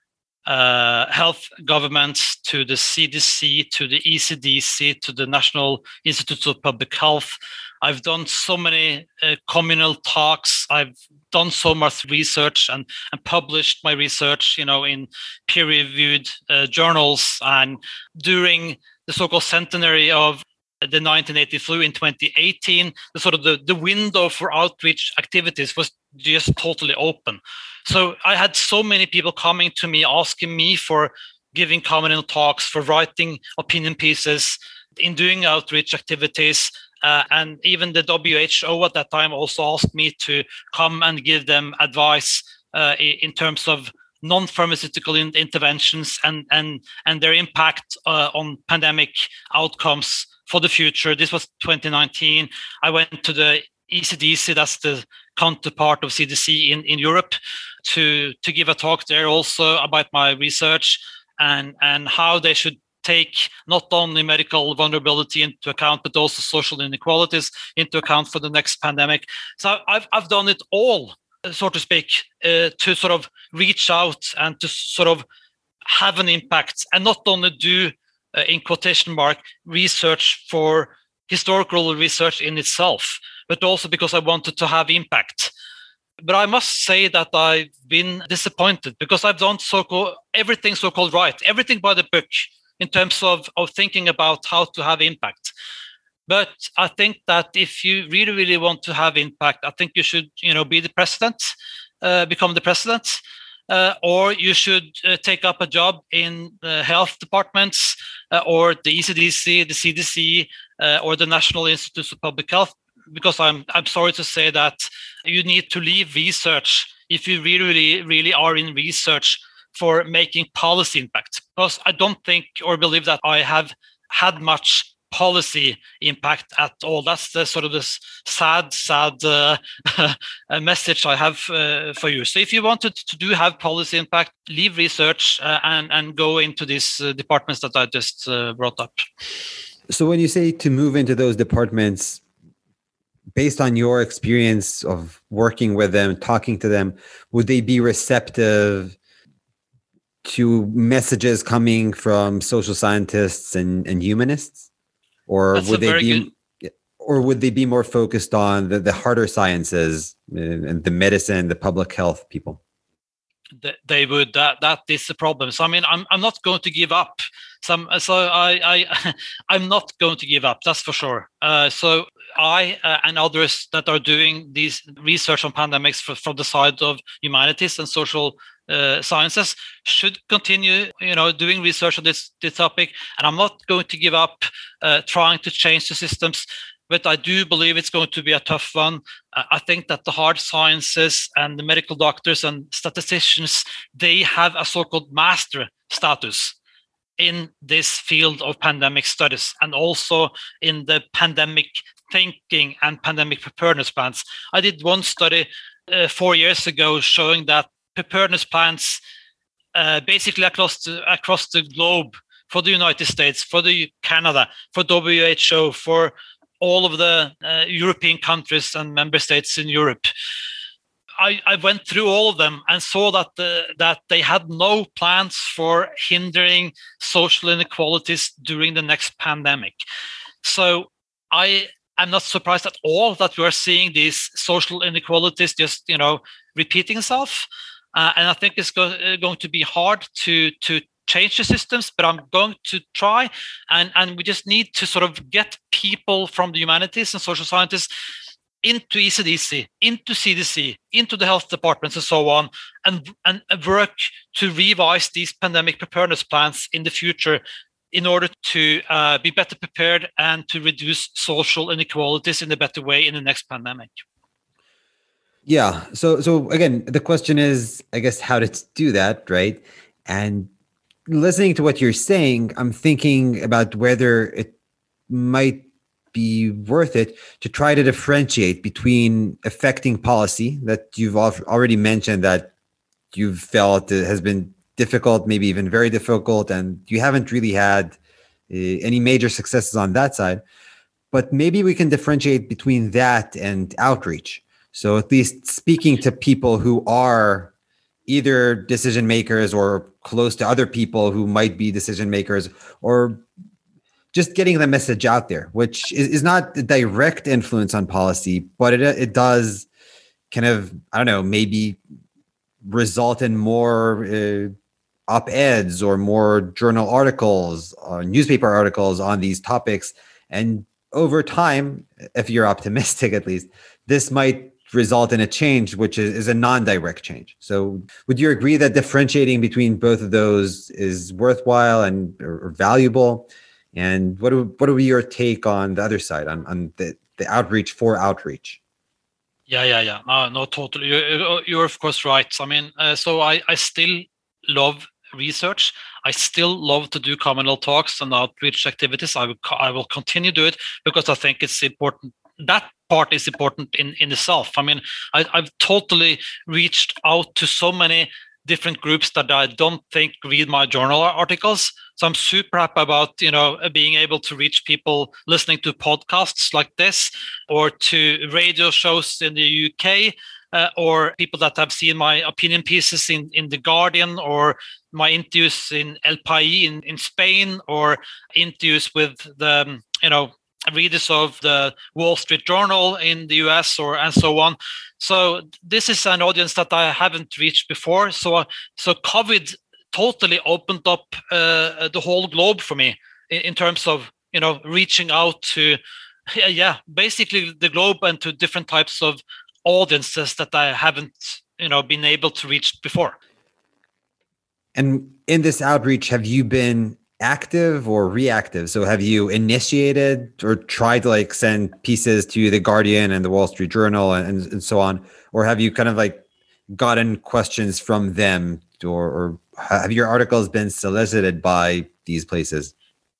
uh, health governments, to the C D C, to the E C D C, to the National Institutes of Public Health. I've done so many uh, communal talks. I've done so much research and, and published my research, you know, in peer-reviewed uh, journals. And during the so-called centenary of the nineteen eighty flu in twenty eighteen, the sort of the, the window for outreach activities was just totally open. So I had so many people coming to me, asking me for giving communal talks, for writing opinion pieces, in doing outreach activities. Uh, and even the W H O at that time also asked me to come and give them advice uh, in terms of non-pharmaceutical in- interventions and, and, and their impact uh, on pandemic outcomes for the future. This was twenty nineteen. I went to the E C D C, that's the counterpart of C D C in, in Europe, to, to give a talk there also about my research and, and how they should take not only medical vulnerability into account, but also social inequalities into account for the next pandemic. So I've, I've done it all, so to speak, uh, to sort of reach out and to sort of have an impact, and not only do Uh, in quotation mark, research for historical research in itself, but also because I wanted to have impact. But I must say that I've been disappointed because I've done so-called everything so-called right, everything by the book in terms of, of thinking about how to have impact. But I think that if you really, really want to have impact, I think you should, you know, be the president, uh, become the president. Uh, or you should uh, take up a job in uh, health departments uh, or the E C D C, the C D C, uh, or the National Institutes of Public Health, because I'm I'm sorry to say that you need to leave research if you really, really, really are in research for making policy impact. Because I don't think or believe that I have had much policy impact at all. That's the sort of this sad, sad uh, message I have uh, for you. So if you wanted to do have policy impact, leave research uh, and, and go into these uh, departments that I just uh, brought up. So when you say to move into those departments, based on your experience of working with them, talking to them, would they be receptive to messages coming from social scientists and, and humanists? Or That's would they be, good... or would they be more focused on the, the harder sciences and the medicine, the public health people? They would. That that is the problem. So I mean, I'm I'm not going to give up. Some so I I I'm not going to give up. That's for sure. Uh, so I uh, and others that are doing these research on pandemics for, from the side of humanities and social Uh, sciences should continue, you know, doing research on this, this topic. And I'm not going to give up uh, trying to change the systems, but I do believe it's going to be a tough one. Uh, I think that the hard sciences and the medical doctors and statisticians, they have a so-called master status in this field of pandemic studies and also in the pandemic thinking and pandemic preparedness plans. I did one study uh, four years ago showing that preparedness plans uh, basically across the, across the globe for the United States, for the Canada, for W H O, for all of the uh, European countries and member states in Europe. I, I went through all of them and saw that the, that they had no plans for hindering social inequalities during the next pandemic. So I am not surprised at all that we are seeing these social inequalities just, you know, repeating itself. Uh, and I think it's go- going to be hard to to change the systems, but I'm going to try. And, and we just need to sort of get people from the humanities and social scientists into E C D C, into C D C, into the health departments and so on, and, and work to revise these pandemic preparedness plans in the future in order to uh, be better prepared and to reduce social inequalities in a better way in the next pandemic. Yeah. So, so again, the question is, I guess, how to do that, right? And listening to what you're saying, I'm thinking about whether it might be worth it to try to differentiate between affecting policy that you've already mentioned that you've felt has been difficult, maybe even very difficult, and you haven't really had uh, any major successes on that side. But maybe we can differentiate between that and outreach. So at least speaking to people who are either decision makers or close to other people who might be decision makers, or just getting the message out there, which is, is not a direct influence on policy, but it it does kind of, I don't know, maybe result in more uh, op-eds or more journal articles, or newspaper articles on these topics. And over time, if you're optimistic at least, this might result in a change, which is, is a non-direct change. So would you agree that differentiating between both of those is worthwhile and or, or valuable? And what would, what would be your take on the other side, on, on the, the outreach for outreach? Yeah, yeah, yeah. No, no, totally. You're, you're of course right. I mean, uh, so I, I still love research. I still love to do communal talks and outreach activities. I will, I will continue to do it because I think it's important. That part is important in, in itself. I mean, I, I've totally reached out to so many different groups that I don't think read my journal articles. So I'm super happy about, you know, being able to reach people listening to podcasts like this, or to radio shows in the U K, uh, or people that have seen my opinion pieces in, in The Guardian, or my interviews in El País in, in Spain, or interviews with the, you know, readers of the Wall Street Journal in the U S, or and so on. So this is an audience that I haven't reached before. So, so COVID totally opened up uh, the whole globe for me in, in terms of, you know, reaching out to, yeah, basically the globe, and to different types of audiences that I haven't, you know, been able to reach before. And in this outreach, have you been active or reactive? So have you initiated or tried to like send pieces to The Guardian and the Wall Street Journal and, and so on? Or have you kind of like gotten questions from them, or, or have your articles been solicited by these places?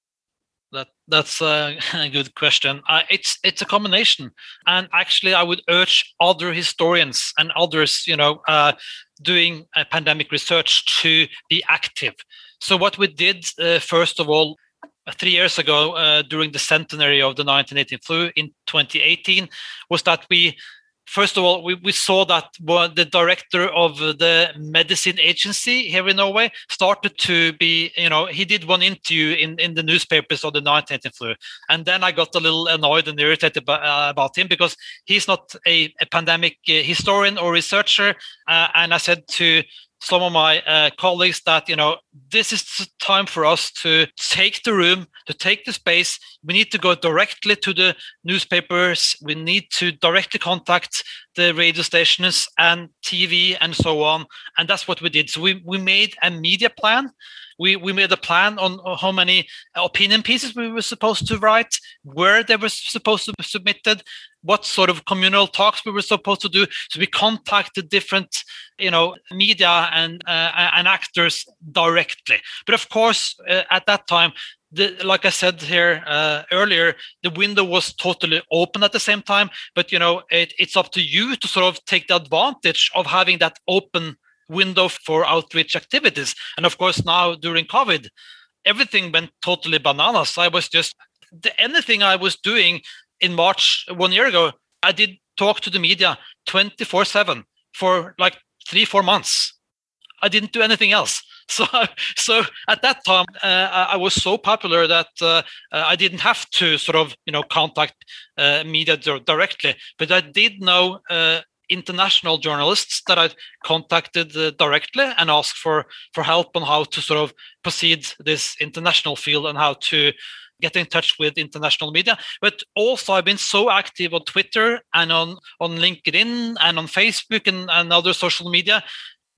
That that's a, a good question. Uh, it's it's a combination, and actually, I would urge other historians and others, you know, uh, doing uh, pandemic research to be active. So what we did, uh, first of all, uh, three years ago, uh, during the centenary of the nineteen eighteen flu in twenty eighteen, was that we, first of all, we, we saw that the director of the medicine agency here in Norway started to be, you know, he did one interview in, in the newspapers of the nineteen eighteen flu. And then I got a little annoyed and irritated about, uh, about him, because he's not a, a pandemic uh, historian or researcher. Uh, and I said to some of my uh, colleagues that, you know, this is the time for us to take the room, to take the space. We need to go directly to the newspapers. We need to directly contact the radio stations and T V and so on. And that's what we did. So we, we made a media plan. We, we made a plan on how many opinion pieces we were supposed to write, where they were supposed to be submitted, what sort of communal talks we were supposed to do. So we contacted different, you know, media and uh, and actors directly. But of course, uh, at that time, the, like I said here uh, earlier, the window was totally open at the same time. But, you know, it, it's up to you to sort of take the advantage of having that open window for outreach activities. And of course, now during COVID, everything went totally bananas. I was just, the, anything I was doing in March one year ago, I did talk to the media twenty-four seven for like three, four months. I didn't do anything else. So, so at that time, uh, I was so popular that uh, I didn't have to sort of, you know, contact uh, media directly. But I did know uh, international journalists that I contacted uh, directly and asked for for help on how to sort of proceed this international field and how to get in touch with international media. But also I've been so active on Twitter and on, on LinkedIn and on Facebook and, and other social media,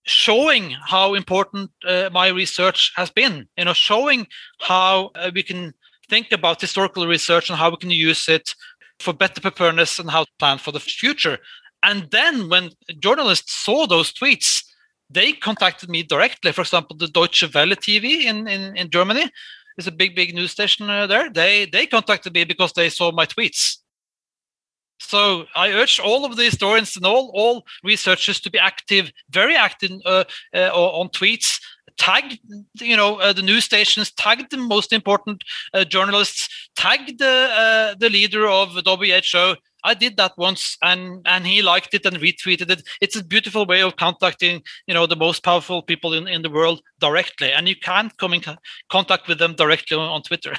showing how important uh, my research has been, you know, showing how uh, we can think about historical research and how we can use it for better preparedness and how to plan for the future. And then when journalists saw those tweets, they contacted me directly. For example, the Deutsche Welle T V in, in, in Germany is a big, big news station uh, there. They, they contacted me because they saw my tweets. So I urge all of the historians and all, all researchers to be active, very active uh, uh, on tweets. Tag, you know, uh, the news stations. Tag the most important uh, journalists. Tag the uh, the leader of W H O. I did that once, and and he liked it and retweeted it. It's a beautiful way of contacting, you know, the most powerful people in, in the world directly, and you can't come in contact with them directly on, on Twitter.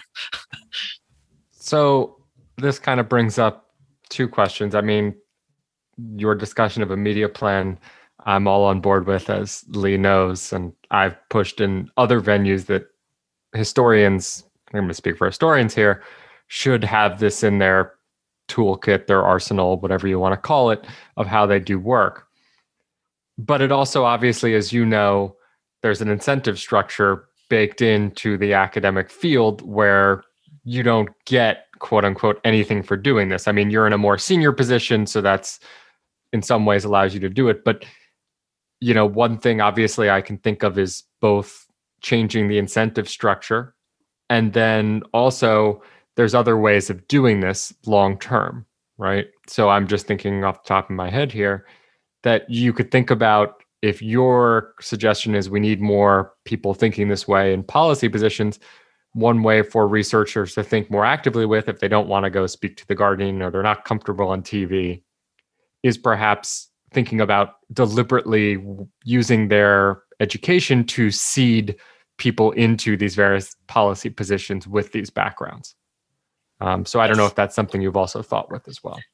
So this kind of brings up two questions. I mean, your discussion of a media plan, I'm all on board with, as Lee knows, and I've pushed in other venues that historians, I'm going to speak for historians here, should have this in their toolkit, their arsenal, whatever you want to call it, of how they do work. But it also, obviously, as you know, there's an incentive structure baked into the academic field where you don't get, quote unquote, anything for doing this. I mean, you're in a more senior position, so that's in some ways allows you to do it. But, you know, one thing obviously I can think of is both changing the incentive structure, and then also there's other ways of doing this long term, right? So I'm just thinking off the top of my head here that you could think about, if your suggestion is we need more people thinking this way in policy positions, one way for researchers to think more actively with, if they don't want to go speak to The Guardian or they're not comfortable on T V, is perhaps thinking about deliberately using their education to seed people into these various policy positions with these backgrounds. Um, so I don't know if that's something you've also thought with as well.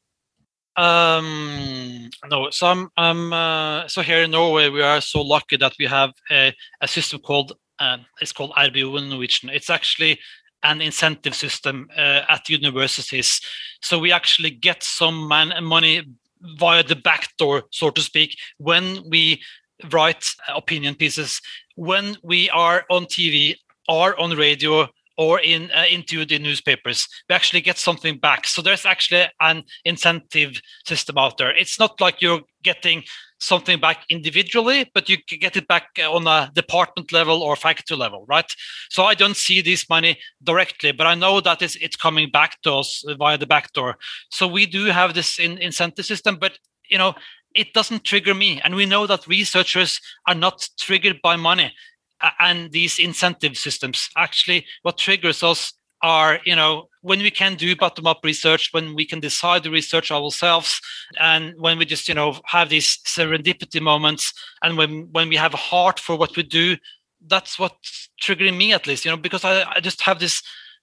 Um, no, so I'm, I'm uh, so here in Norway, we are so lucky that we have a, a system called uh, it's called R B O in Norwegian. It's actually an incentive system uh, at universities. So we actually get some man money via the back door, so to speak, when we write opinion pieces, when we are on T V or on radio or in uh, into the newspapers. We actually get something back. So there's actually an incentive system out there. It's not like you're getting something back individually, but you can get it back on a department level or faculty level, right? So I don't see this money directly, but I know that it's, it's coming back to us via the back door. So we do have this in, incentive system, but you know, it doesn't trigger me. And we know that researchers are not triggered by money and these incentive systems. Actually, what triggers us are, you know, when we can do bottom-up research, when we can decide the research ourselves, and when we just, you know, have these serendipity moments, and when when we have a heart for what we do. That's what's triggering me, at least, you know, because I, I just have this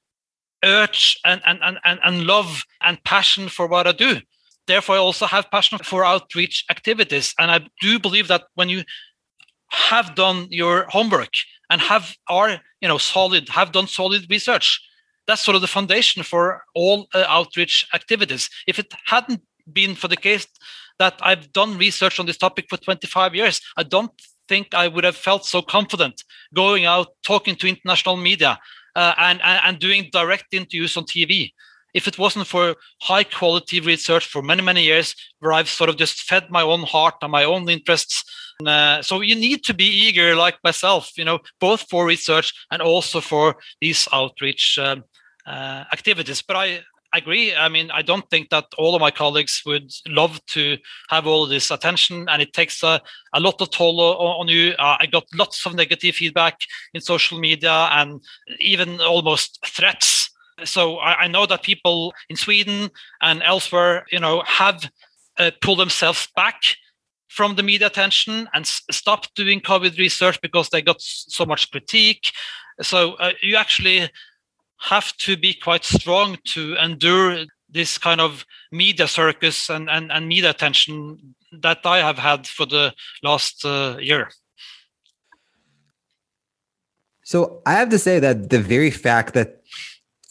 urge and, and and and love and passion for what I do. Therefore, I also have passion for outreach activities, and I do believe that when you have done your homework and have are you know solid, have done solid research, that's sort of the foundation for all uh, outreach activities. If it hadn't been for the case that I've done research on this topic for twenty-five years, I don't think I would have felt so confident going out, talking to international media, uh, and, and and doing direct interviews on T V. If it wasn't for high quality research for many, many years, where I've sort of just fed my own heart and my own interests. Uh, so you need to be eager like myself, you know, both for research and also for these outreach um, uh, activities. But I agree. I mean, I don't think that all of my colleagues would love to have all this attention, and it takes a, a lot of toll on, on you. Uh, I got lots of negative feedback in social media and even almost threats. So I, I know that people in Sweden and elsewhere, you know, have uh, pulled themselves back from the media attention and s- stopped doing COVID research because they got s- so much critique. So uh, you actually have to be quite strong to endure this kind of media circus and, and, and media attention that I have had for the last uh, year. So I have to say that the very fact that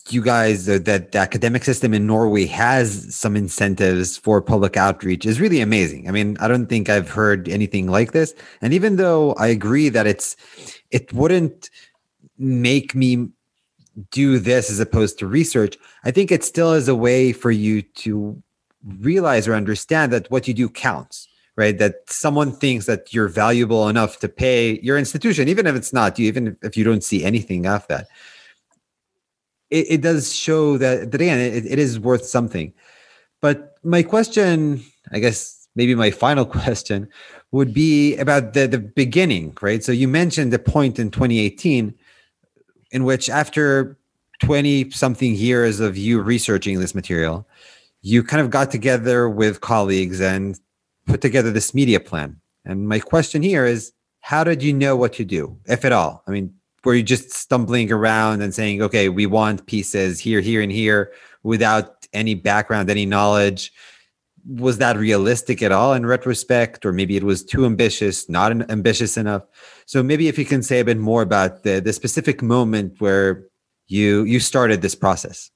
you guys, uh, that the academic system in Norway has some incentives for public outreach is really amazing. I mean, I don't think I've heard anything like this. And even though I agree that it's, it wouldn't make me do this as opposed to research, I think it still is a way for you to realize or understand that what you do counts, right? That someone thinks that you're valuable enough to pay your institution, even if it's not you, even if you don't see anything of that. It, it does show that, that again, it, it is worth something. But my question, I guess maybe my final question, would be about the, the beginning, right? So you mentioned the point in twenty eighteen in which, after twenty something years of you researching this material, you kind of got together with colleagues and put together this media plan. And my question here is, how did you know what to do, if at all? I mean, were you just stumbling around and saying, okay, we want pieces here, here, and here without any background, any knowledge? Was that realistic at all in retrospect? Or maybe it was too ambitious, not ambitious enough? So maybe if you can say a bit more about the, the specific moment where you you started this process.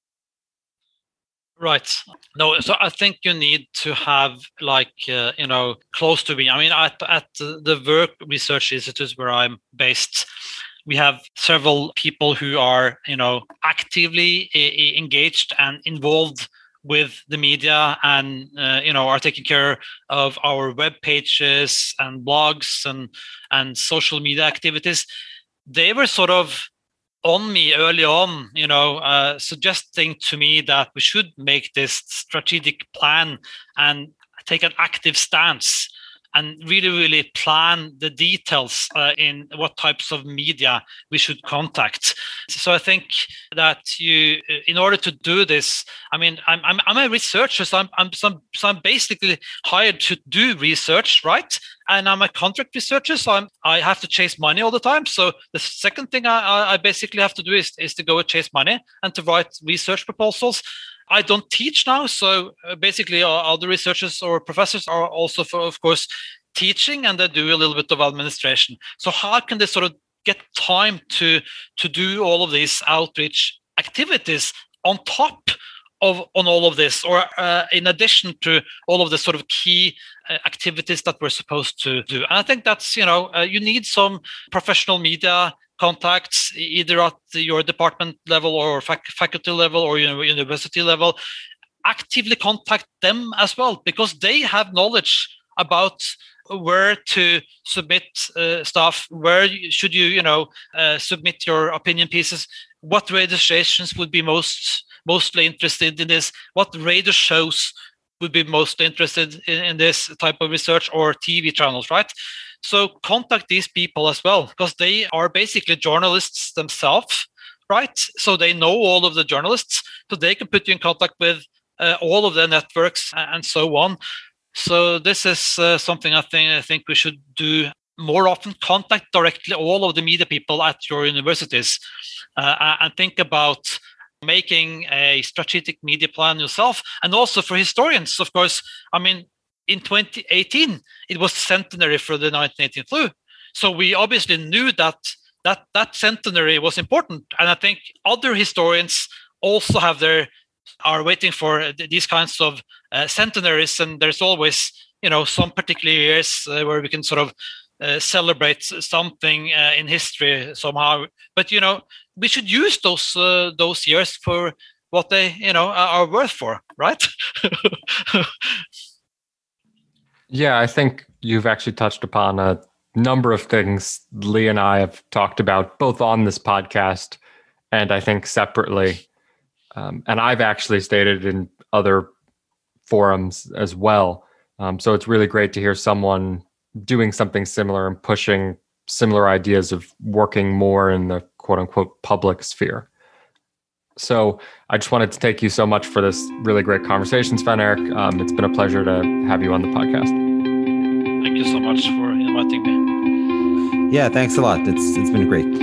Right. No, so I think you need to have, like, uh, you know, close to me. I mean, at, at the Work Research Institute where I'm based, we have several people who are, you know, actively uh, engaged and involved with the media, and uh, you know, are taking care of our web pages and blogs and and social media activities. They were sort of on me early on, you know, uh, suggesting to me that we should make this strategic plan and take an active stance and really, really plan the details uh, in what types of media we should contact. So I think that you, in order to do this, I mean, I'm I'm, I'm a researcher, so I'm I'm so, I'm so I'm basically hired to do research, right? And I'm a contract researcher, so I'm I have to chase money all the time. So the second thing I I basically have to do is is to go and chase money and to write research proposals. I don't teach now, so basically other researchers or professors are also, for, of course, teaching, and they do a little bit of administration. So how can they sort of get time to to do all of these outreach activities on top of on all of this, or uh, in addition to all of the sort of key uh, activities that we're supposed to do? And I think that's, you know, uh, you need some professional media contacts, either at your department level or fac- faculty level or, you know, university level. Actively contact them as well, because they have knowledge about where to submit uh, stuff, where you, should you, you know, uh, submit your opinion pieces, what radio stations would be most mostly interested in this, what radio shows would be most interested in, in this type of research, or T V channels, right? So contact these people as well, because they are basically journalists themselves, right? So they know all of the journalists, so they can put you in contact with uh, all of the networks and so on. So this is uh, something I think I think we should do more often. Contact directly all of the media people at your universities, uh, and think about making a strategic media plan yourself. And also for historians, of course, I mean, in twenty eighteen, it was the centenary for the nineteen eighteen flu. So we obviously knew that that, that centenary was important. And I think other historians also have their are waiting for these kinds of uh, centenaries. And there's always, you know, some particular years uh, where we can sort of uh, celebrate something uh, in history somehow. But, you know, we should use those uh, those years for what they, you know, are worth for, right? Yeah, I think you've actually touched upon a number of things Lee and I have talked about, both on this podcast and I think separately. Um, and I've actually stated in other forums as well. Um, so it's really great to hear someone doing something similar and pushing similar ideas of working more in the quote unquote public sphere. So I just wanted to thank you so much for this really great conversation, Sven Erik. Um, it's been a pleasure to have you on the podcast. Thank you so much for inviting me. Yeah, thanks a lot. It's it's been great.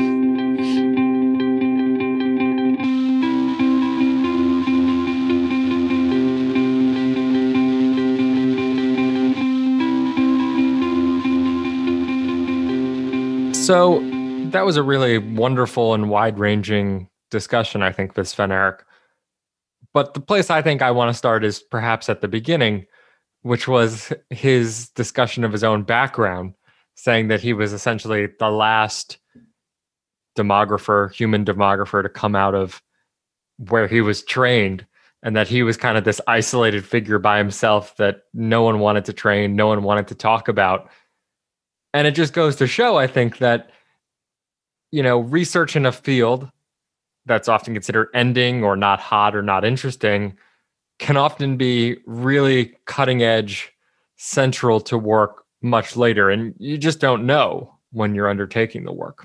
So that was a really wonderful and wide-ranging discussion, I think, with Sven Erik. But the place I think I want to start is perhaps at the beginning, which was his discussion of his own background, saying that he was essentially the last demographer, human demographer, to come out of where he was trained, and that he was kind of this isolated figure by himself that no one wanted to train, no one wanted to talk about. And it just goes to show, I think, that, you know, research in a field that's often considered ending or not hot or not interesting can often be really cutting edge, central to work much later. And you just don't know when you're undertaking the work.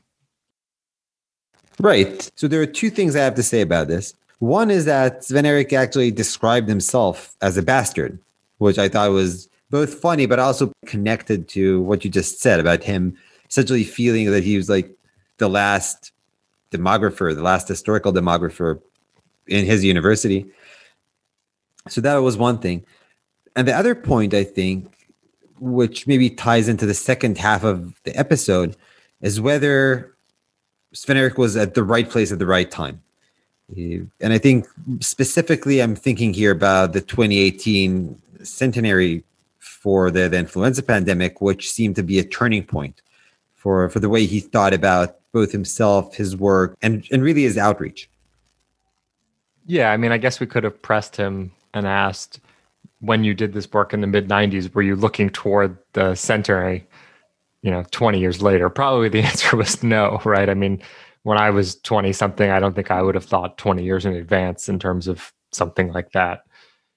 Right. So there are two things I have to say about this. One is that Sven Erik actually described himself as a bastard, which I thought was both funny, but also connected to what you just said about him essentially feeling that he was like the last demographer, the last historical demographer in his university. So that was one thing. And the other point, I think, which maybe ties into the second half of the episode, is whether Sven Erik was at the right place at the right time. And I think specifically, I'm thinking here about the twenty eighteen centenary for the, the influenza pandemic, which seemed to be a turning point for, for the way he thought about both himself, his work, and, and really his outreach. Yeah, I mean, I guess we could have pressed him and asked, when you did this work in the mid nineties, were you looking toward the centenary, you know, twenty years later? Probably the answer was no, right? I mean, when I was twenty something, I don't think I would have thought twenty years in advance in terms of something like that.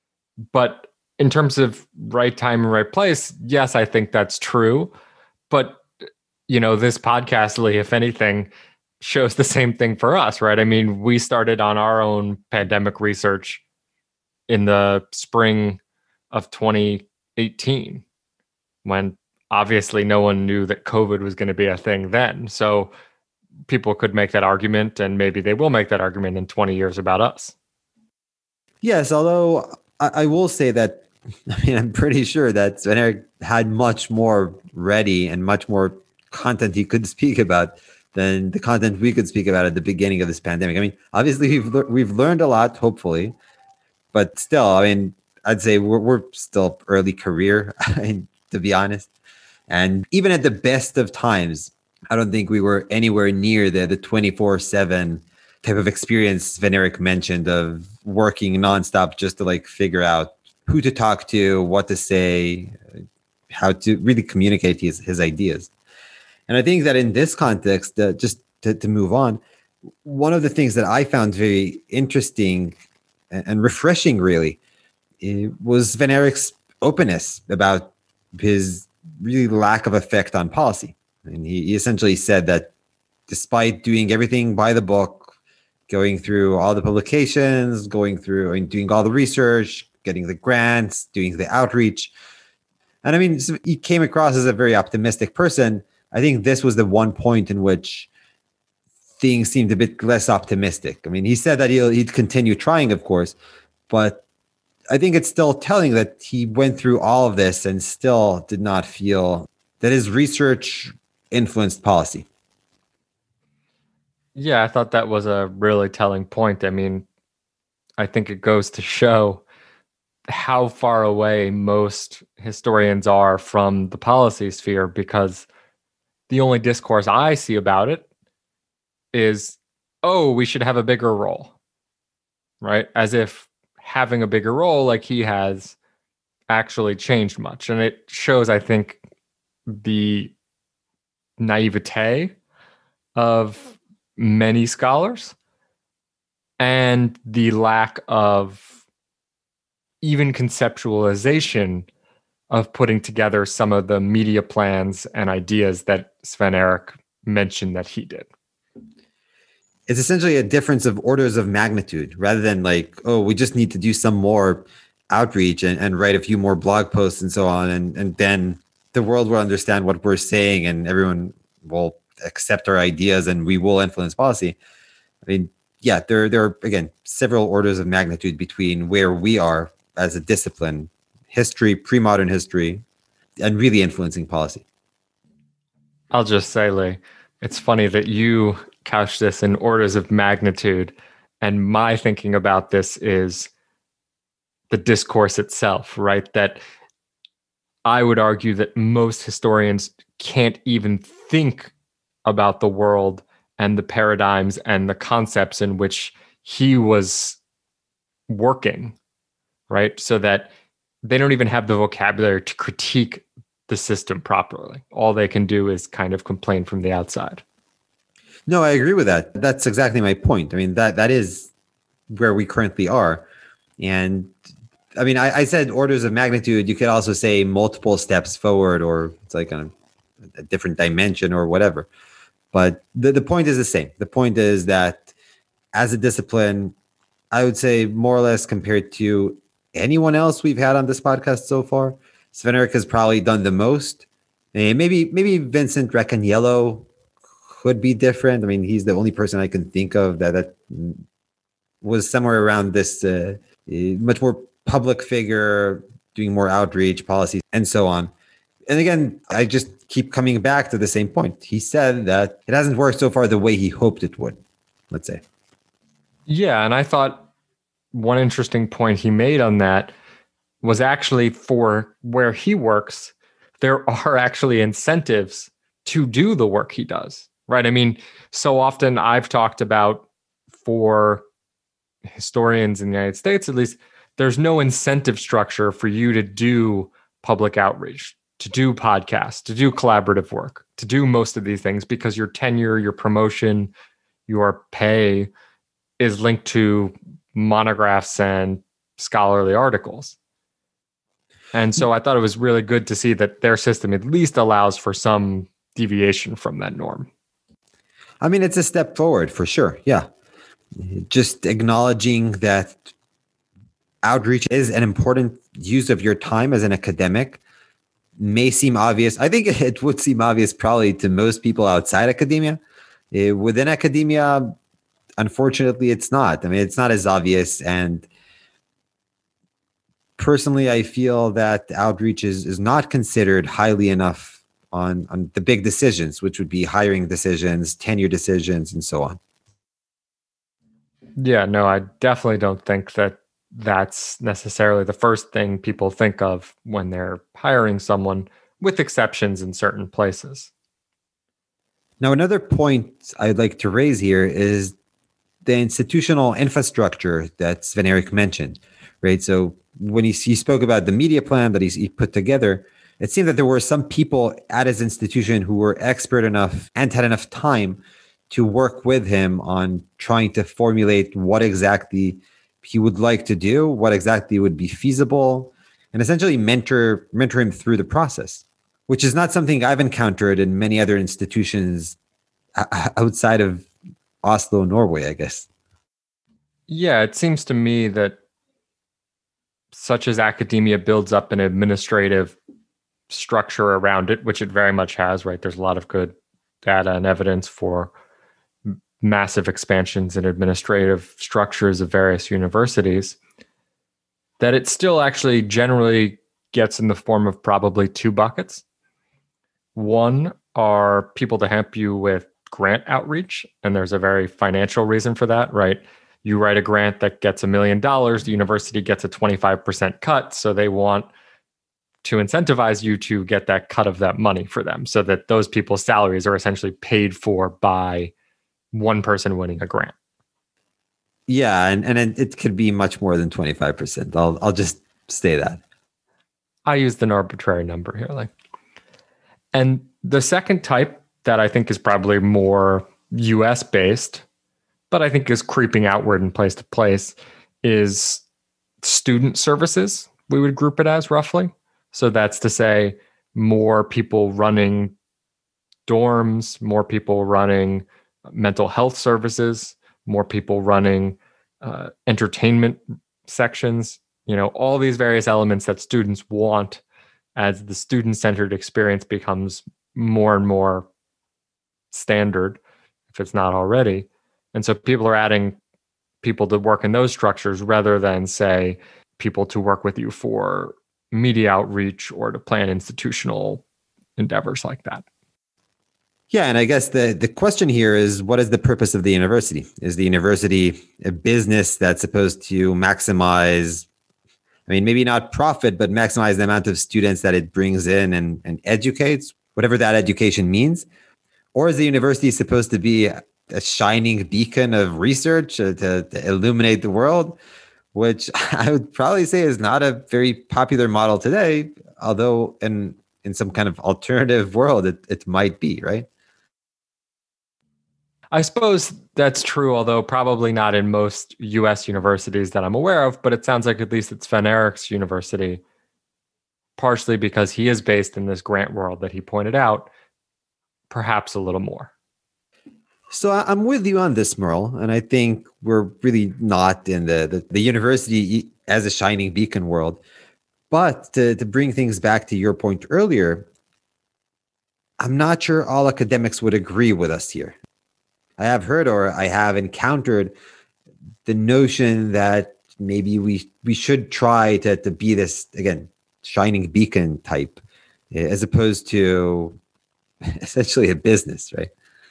But in terms of right time and right place, yes, I think that's true. But, you know, this podcast, Lee, if anything, shows the same thing for us, right? I mean, we started on our own pandemic research in the spring of twenty eighteen, when obviously no one knew that COVID was going to be a thing then. So people could make that argument, and maybe they will make that argument in twenty years about us. Yes, although I, I will say that, I mean, I'm pretty sure that Sven Erik had much more ready and much more content he could speak about than the content we could speak about at the beginning of this pandemic. I mean, obviously we've le- we've learned a lot, hopefully, but still, I mean, I'd say we're we're still early career, to be honest. And even at the best of times, I don't think we were anywhere near the the twenty-four seven type of experience Sven Erik mentioned of working nonstop just to like figure out who to talk to, what to say, how to really communicate his, his ideas. And I think that in this context, uh, just to, to move on, one of the things that I found very interesting and, and refreshing, really, was Sven Erik's openness about his really lack of effect on policy. And he, he essentially said that despite doing everything by the book, going through all the publications, going through and doing all the research, getting the grants, doing the outreach, and I mean, he came across as a very optimistic person. I think this was the one point in which things seemed a bit less optimistic. I mean, he said that he'll, he'd continue trying, of course, but I think it's still telling that he went through all of this and still did not feel that his research influenced policy. Yeah, I thought that was a really telling point. I mean, I think it goes to show how far away most historians are from the policy sphere, because the only discourse I see about it is, oh, we should have a bigger role, right? As if having a bigger role like he has actually changed much. And it shows, I think, the naivete of many scholars and the lack of even conceptualization of putting together some of the media plans and ideas that Sven Erik mentioned that he did. It's essentially a difference of orders of magnitude rather than like, oh, we just need to do some more outreach and, and write a few more blog posts and so on. And, and then the world will understand what we're saying and everyone will accept our ideas and we will influence policy. I mean, yeah, there, there are, again, several orders of magnitude between where we are as a discipline, history, pre-modern history, and really influencing policy. I'll just say, Lee, it's funny that you couch this in orders of magnitude. And my thinking about this is the discourse itself, right? That I would argue that most historians can't even think about the world and the paradigms and the concepts in which he was working, right? So that they don't even have the vocabulary to critique the system properly. All they can do is kind of complain from the outside. No, I agree with that. That's exactly my point. I mean, that that is where we currently are. And I mean, I, I said orders of magnitude. You could also say multiple steps forward, or it's like a, a different dimension or whatever. But the, the point is the same. The point is that as a discipline, I would say more or less compared to anyone else we've had on this podcast so far, Sven-Erik has probably done the most. And maybe maybe Vincent Racaniello could be different. I mean, he's the only person I can think of that, that was somewhere around this uh, much more public figure, doing more outreach policies and so on. And again, I just keep coming back to the same point. He said that it hasn't worked so far the way he hoped it would, let's say. Yeah, and I thought one interesting point he made on that was actually for where he works, there are actually incentives to do the work he does, right? I mean, so often I've talked about, for historians in the United States at least, there's no incentive structure for you to do public outreach, to do podcasts, to do collaborative work, to do most of these things, because your tenure, your promotion, your pay is linked to monographs and scholarly articles. And so I thought it was really good to see that their system at least allows for some deviation from that norm. I mean, it's a step forward for sure. Yeah. Just acknowledging that outreach is an important use of your time as an academic may seem obvious. I think it would seem obvious probably to most people outside academia. Uh, within academia, unfortunately, it's not. I mean, it's not as obvious. And personally, I feel that outreach is, is not considered highly enough on, on the big decisions, which would be hiring decisions, tenure decisions, and so on. Yeah, no, I definitely don't think that that's necessarily the first thing people think of when they're hiring someone, with exceptions in certain places. Now, another point I'd like to raise here is the institutional infrastructure that Sven-Erik mentioned, right? So when he, he spoke about the media plan that he's, he put together, it seemed that there were some people at his institution who were expert enough and had enough time to work with him on trying to formulate what exactly he would like to do, what exactly would be feasible, and essentially mentor mentor him through the process, which is not something I've encountered in many other institutions outside of Oslo, Norway, I guess. Yeah, it seems to me that such as academia builds up an administrative structure around it, which it very much has, right? There's a lot of good data and evidence for massive expansions in administrative structures of various universities, that it still actually generally gets in the form of probably two buckets. One are people to help you with grant outreach, and there's a very financial reason for that, right? You write a grant that gets a million dollars, the university gets a twenty-five percent cut, so they want to incentivize you to get that cut of that money for them, so that those people's salaries are essentially paid for by one person winning a grant. Yeah, and, and it, it could be much more than twenty-five percent. I'll I'll just say that. I used an arbitrary number here. Like, and the second type that I think is probably more U S based, but I think is creeping outward in place to place, is student services. We would group it as roughly. So that's to say more people running dorms, more people running mental health services, more people running uh, entertainment sections, you know, all these various elements that students want as the student-centered experience becomes more and more standard, if it's not already. And so people are adding people to work in those structures rather than, say, people to work with you for media outreach or to plan institutional endeavors like that. Yeah, and I guess the, the question here is, what is the purpose of the university? Is the university a business that's supposed to maximize, I mean, maybe not profit, but maximize the amount of students that it brings in and, and educates, whatever that education means? Or is the university supposed to be a, a shining beacon of research uh, to, to illuminate the world, which I would probably say is not a very popular model today, although in, in some kind of alternative world, it, it might be, right? I suppose that's true, although probably not in most U S universities that I'm aware of, but it sounds like at least at Sven Erik's university, partially because he is based in this grant world that he pointed out, perhaps a little more. So I'm with you on this, Merle, and I think we're really not in the, the, the university as a shining beacon world. But to, to bring things back to your point earlier, I'm not sure all academics would agree with us here. I have heard or I have encountered the notion that maybe we we should try to, to be this, again, shining beacon type, as opposed to essentially a business, right?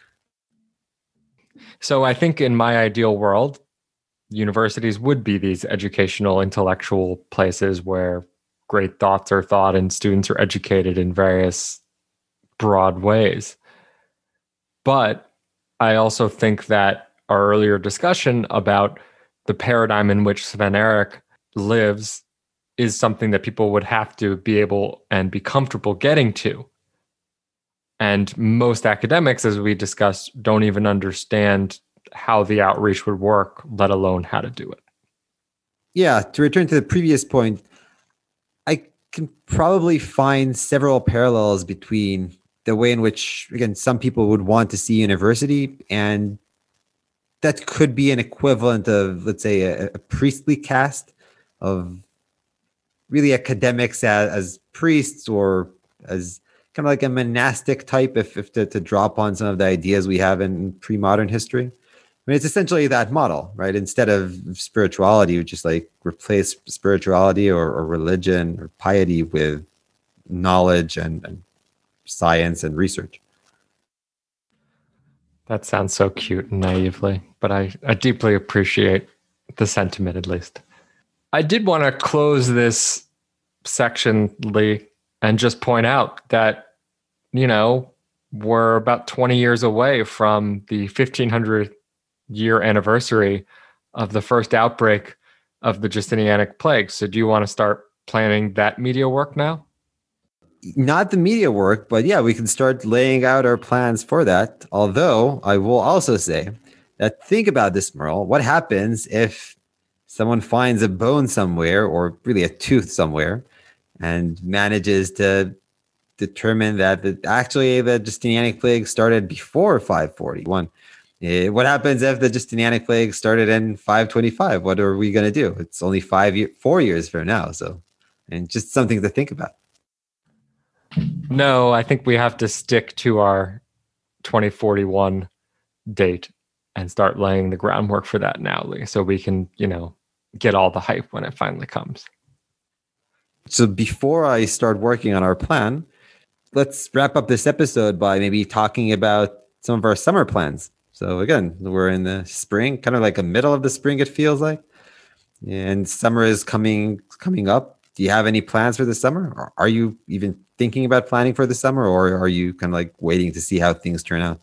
So I think in my ideal world, universities would be these educational, intellectual places where great thoughts are thought and students are educated in various broad ways. But I also think that our earlier discussion about the paradigm in which Sven Erik lives is something that people would have to be able and be comfortable getting to. And most academics, as we discussed, don't even understand how the outreach would work, let alone how to do it. Yeah, to return to the previous point, I can probably find several parallels between the way in which, again, some people would want to see university, and that could be an equivalent of, let's say, a, a priestly caste of really academics as, as priests, or as kind of like a monastic type, if, if to, to draw upon some of the ideas we have in pre-modern history. I mean, it's essentially that model, right? Instead of spirituality, which is like replace spirituality or, or religion or piety with knowledge and, and science and research. That sounds so cute and naively, but I, I deeply appreciate the sentiment, at least. I did want to close this section, Lee, and just point out that, you know, we're about twenty years away from the fifteen hundredth year anniversary of the first outbreak of the Justinianic plague. So do you want to start planning that media work now? Not the media work, but yeah, we can start laying out our plans for that. Although I will also say that, think about this, Merle. What happens if someone finds a bone somewhere, or really a tooth somewhere, and manages to determine that the, actually the Justinianic plague started before five forty-one? Uh, what happens if the Justinianic plague started in five twenty-five? What are we going to do? It's only five year, four years from now. So, and just something to think about. No, I think we have to stick to our twenty forty-one date and start laying the groundwork for that now, Lee, so we can, you know, get all the hype when it finally comes. So before I start working on our plan, let's wrap up this episode by maybe talking about some of our summer plans. So again, we're in the spring, kind of like a middle of the spring, it feels like, and summer is coming coming up. Do you have any plans for the summer? Or are you even thinking about planning for the summer, or are you kind of like waiting to see how things turn out?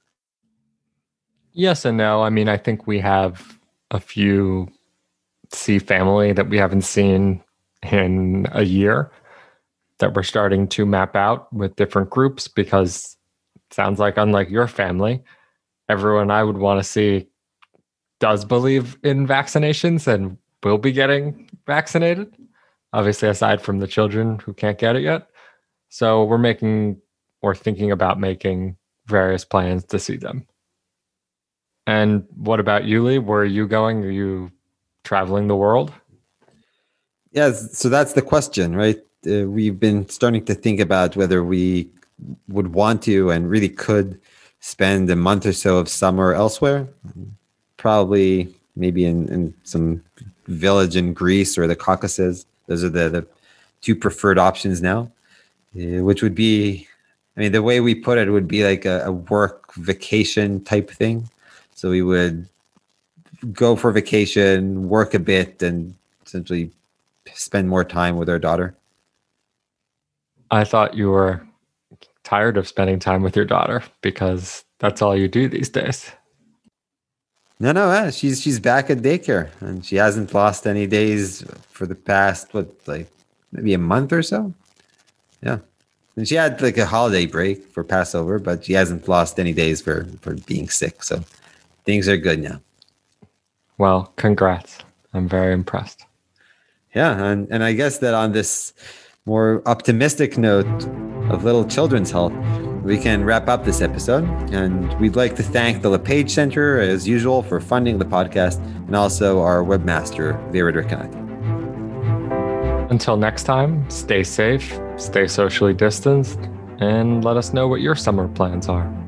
Yes and no. I mean, I think we have a few see family that we haven't seen in a year that we're starting to map out with different groups, because it sounds like, unlike your family, everyone I would want to see does believe in vaccinations and will be getting vaccinated. Obviously, aside from the children who can't get it yet. So we're making or thinking about making various plans to see them. And what about you, Lee? Where are you going? Are you traveling the world? Yes, so that's the question, right? Uh, we've been starting to think about whether we would want to and really could spend a month or so of summer elsewhere. Probably maybe in, in some village in Greece or the Caucasus. Those are the, the two preferred options now, uh, which would be I mean, the way we put it would be like a, a work vacation type thing. So we would go for vacation, work a bit, and essentially spend more time with our daughter. I thought you were tired of spending time with your daughter because that's all you do these days. No, no, uh, she's she's back at daycare, and she hasn't lost any days for the past, what, like maybe a month or so. Yeah. And she had like a holiday break for Passover, but she hasn't lost any days for, for being sick. So things are good now. Well, congrats. I'm very impressed. Yeah. And, and I guess that on this more optimistic note of little children's health, we can wrap up this episode. And we'd like to thank the LePage Center, as usual, for funding the podcast, and also our webmaster, Vera Drakanek. Until next time, stay safe, stay socially distanced, and let us know what your summer plans are.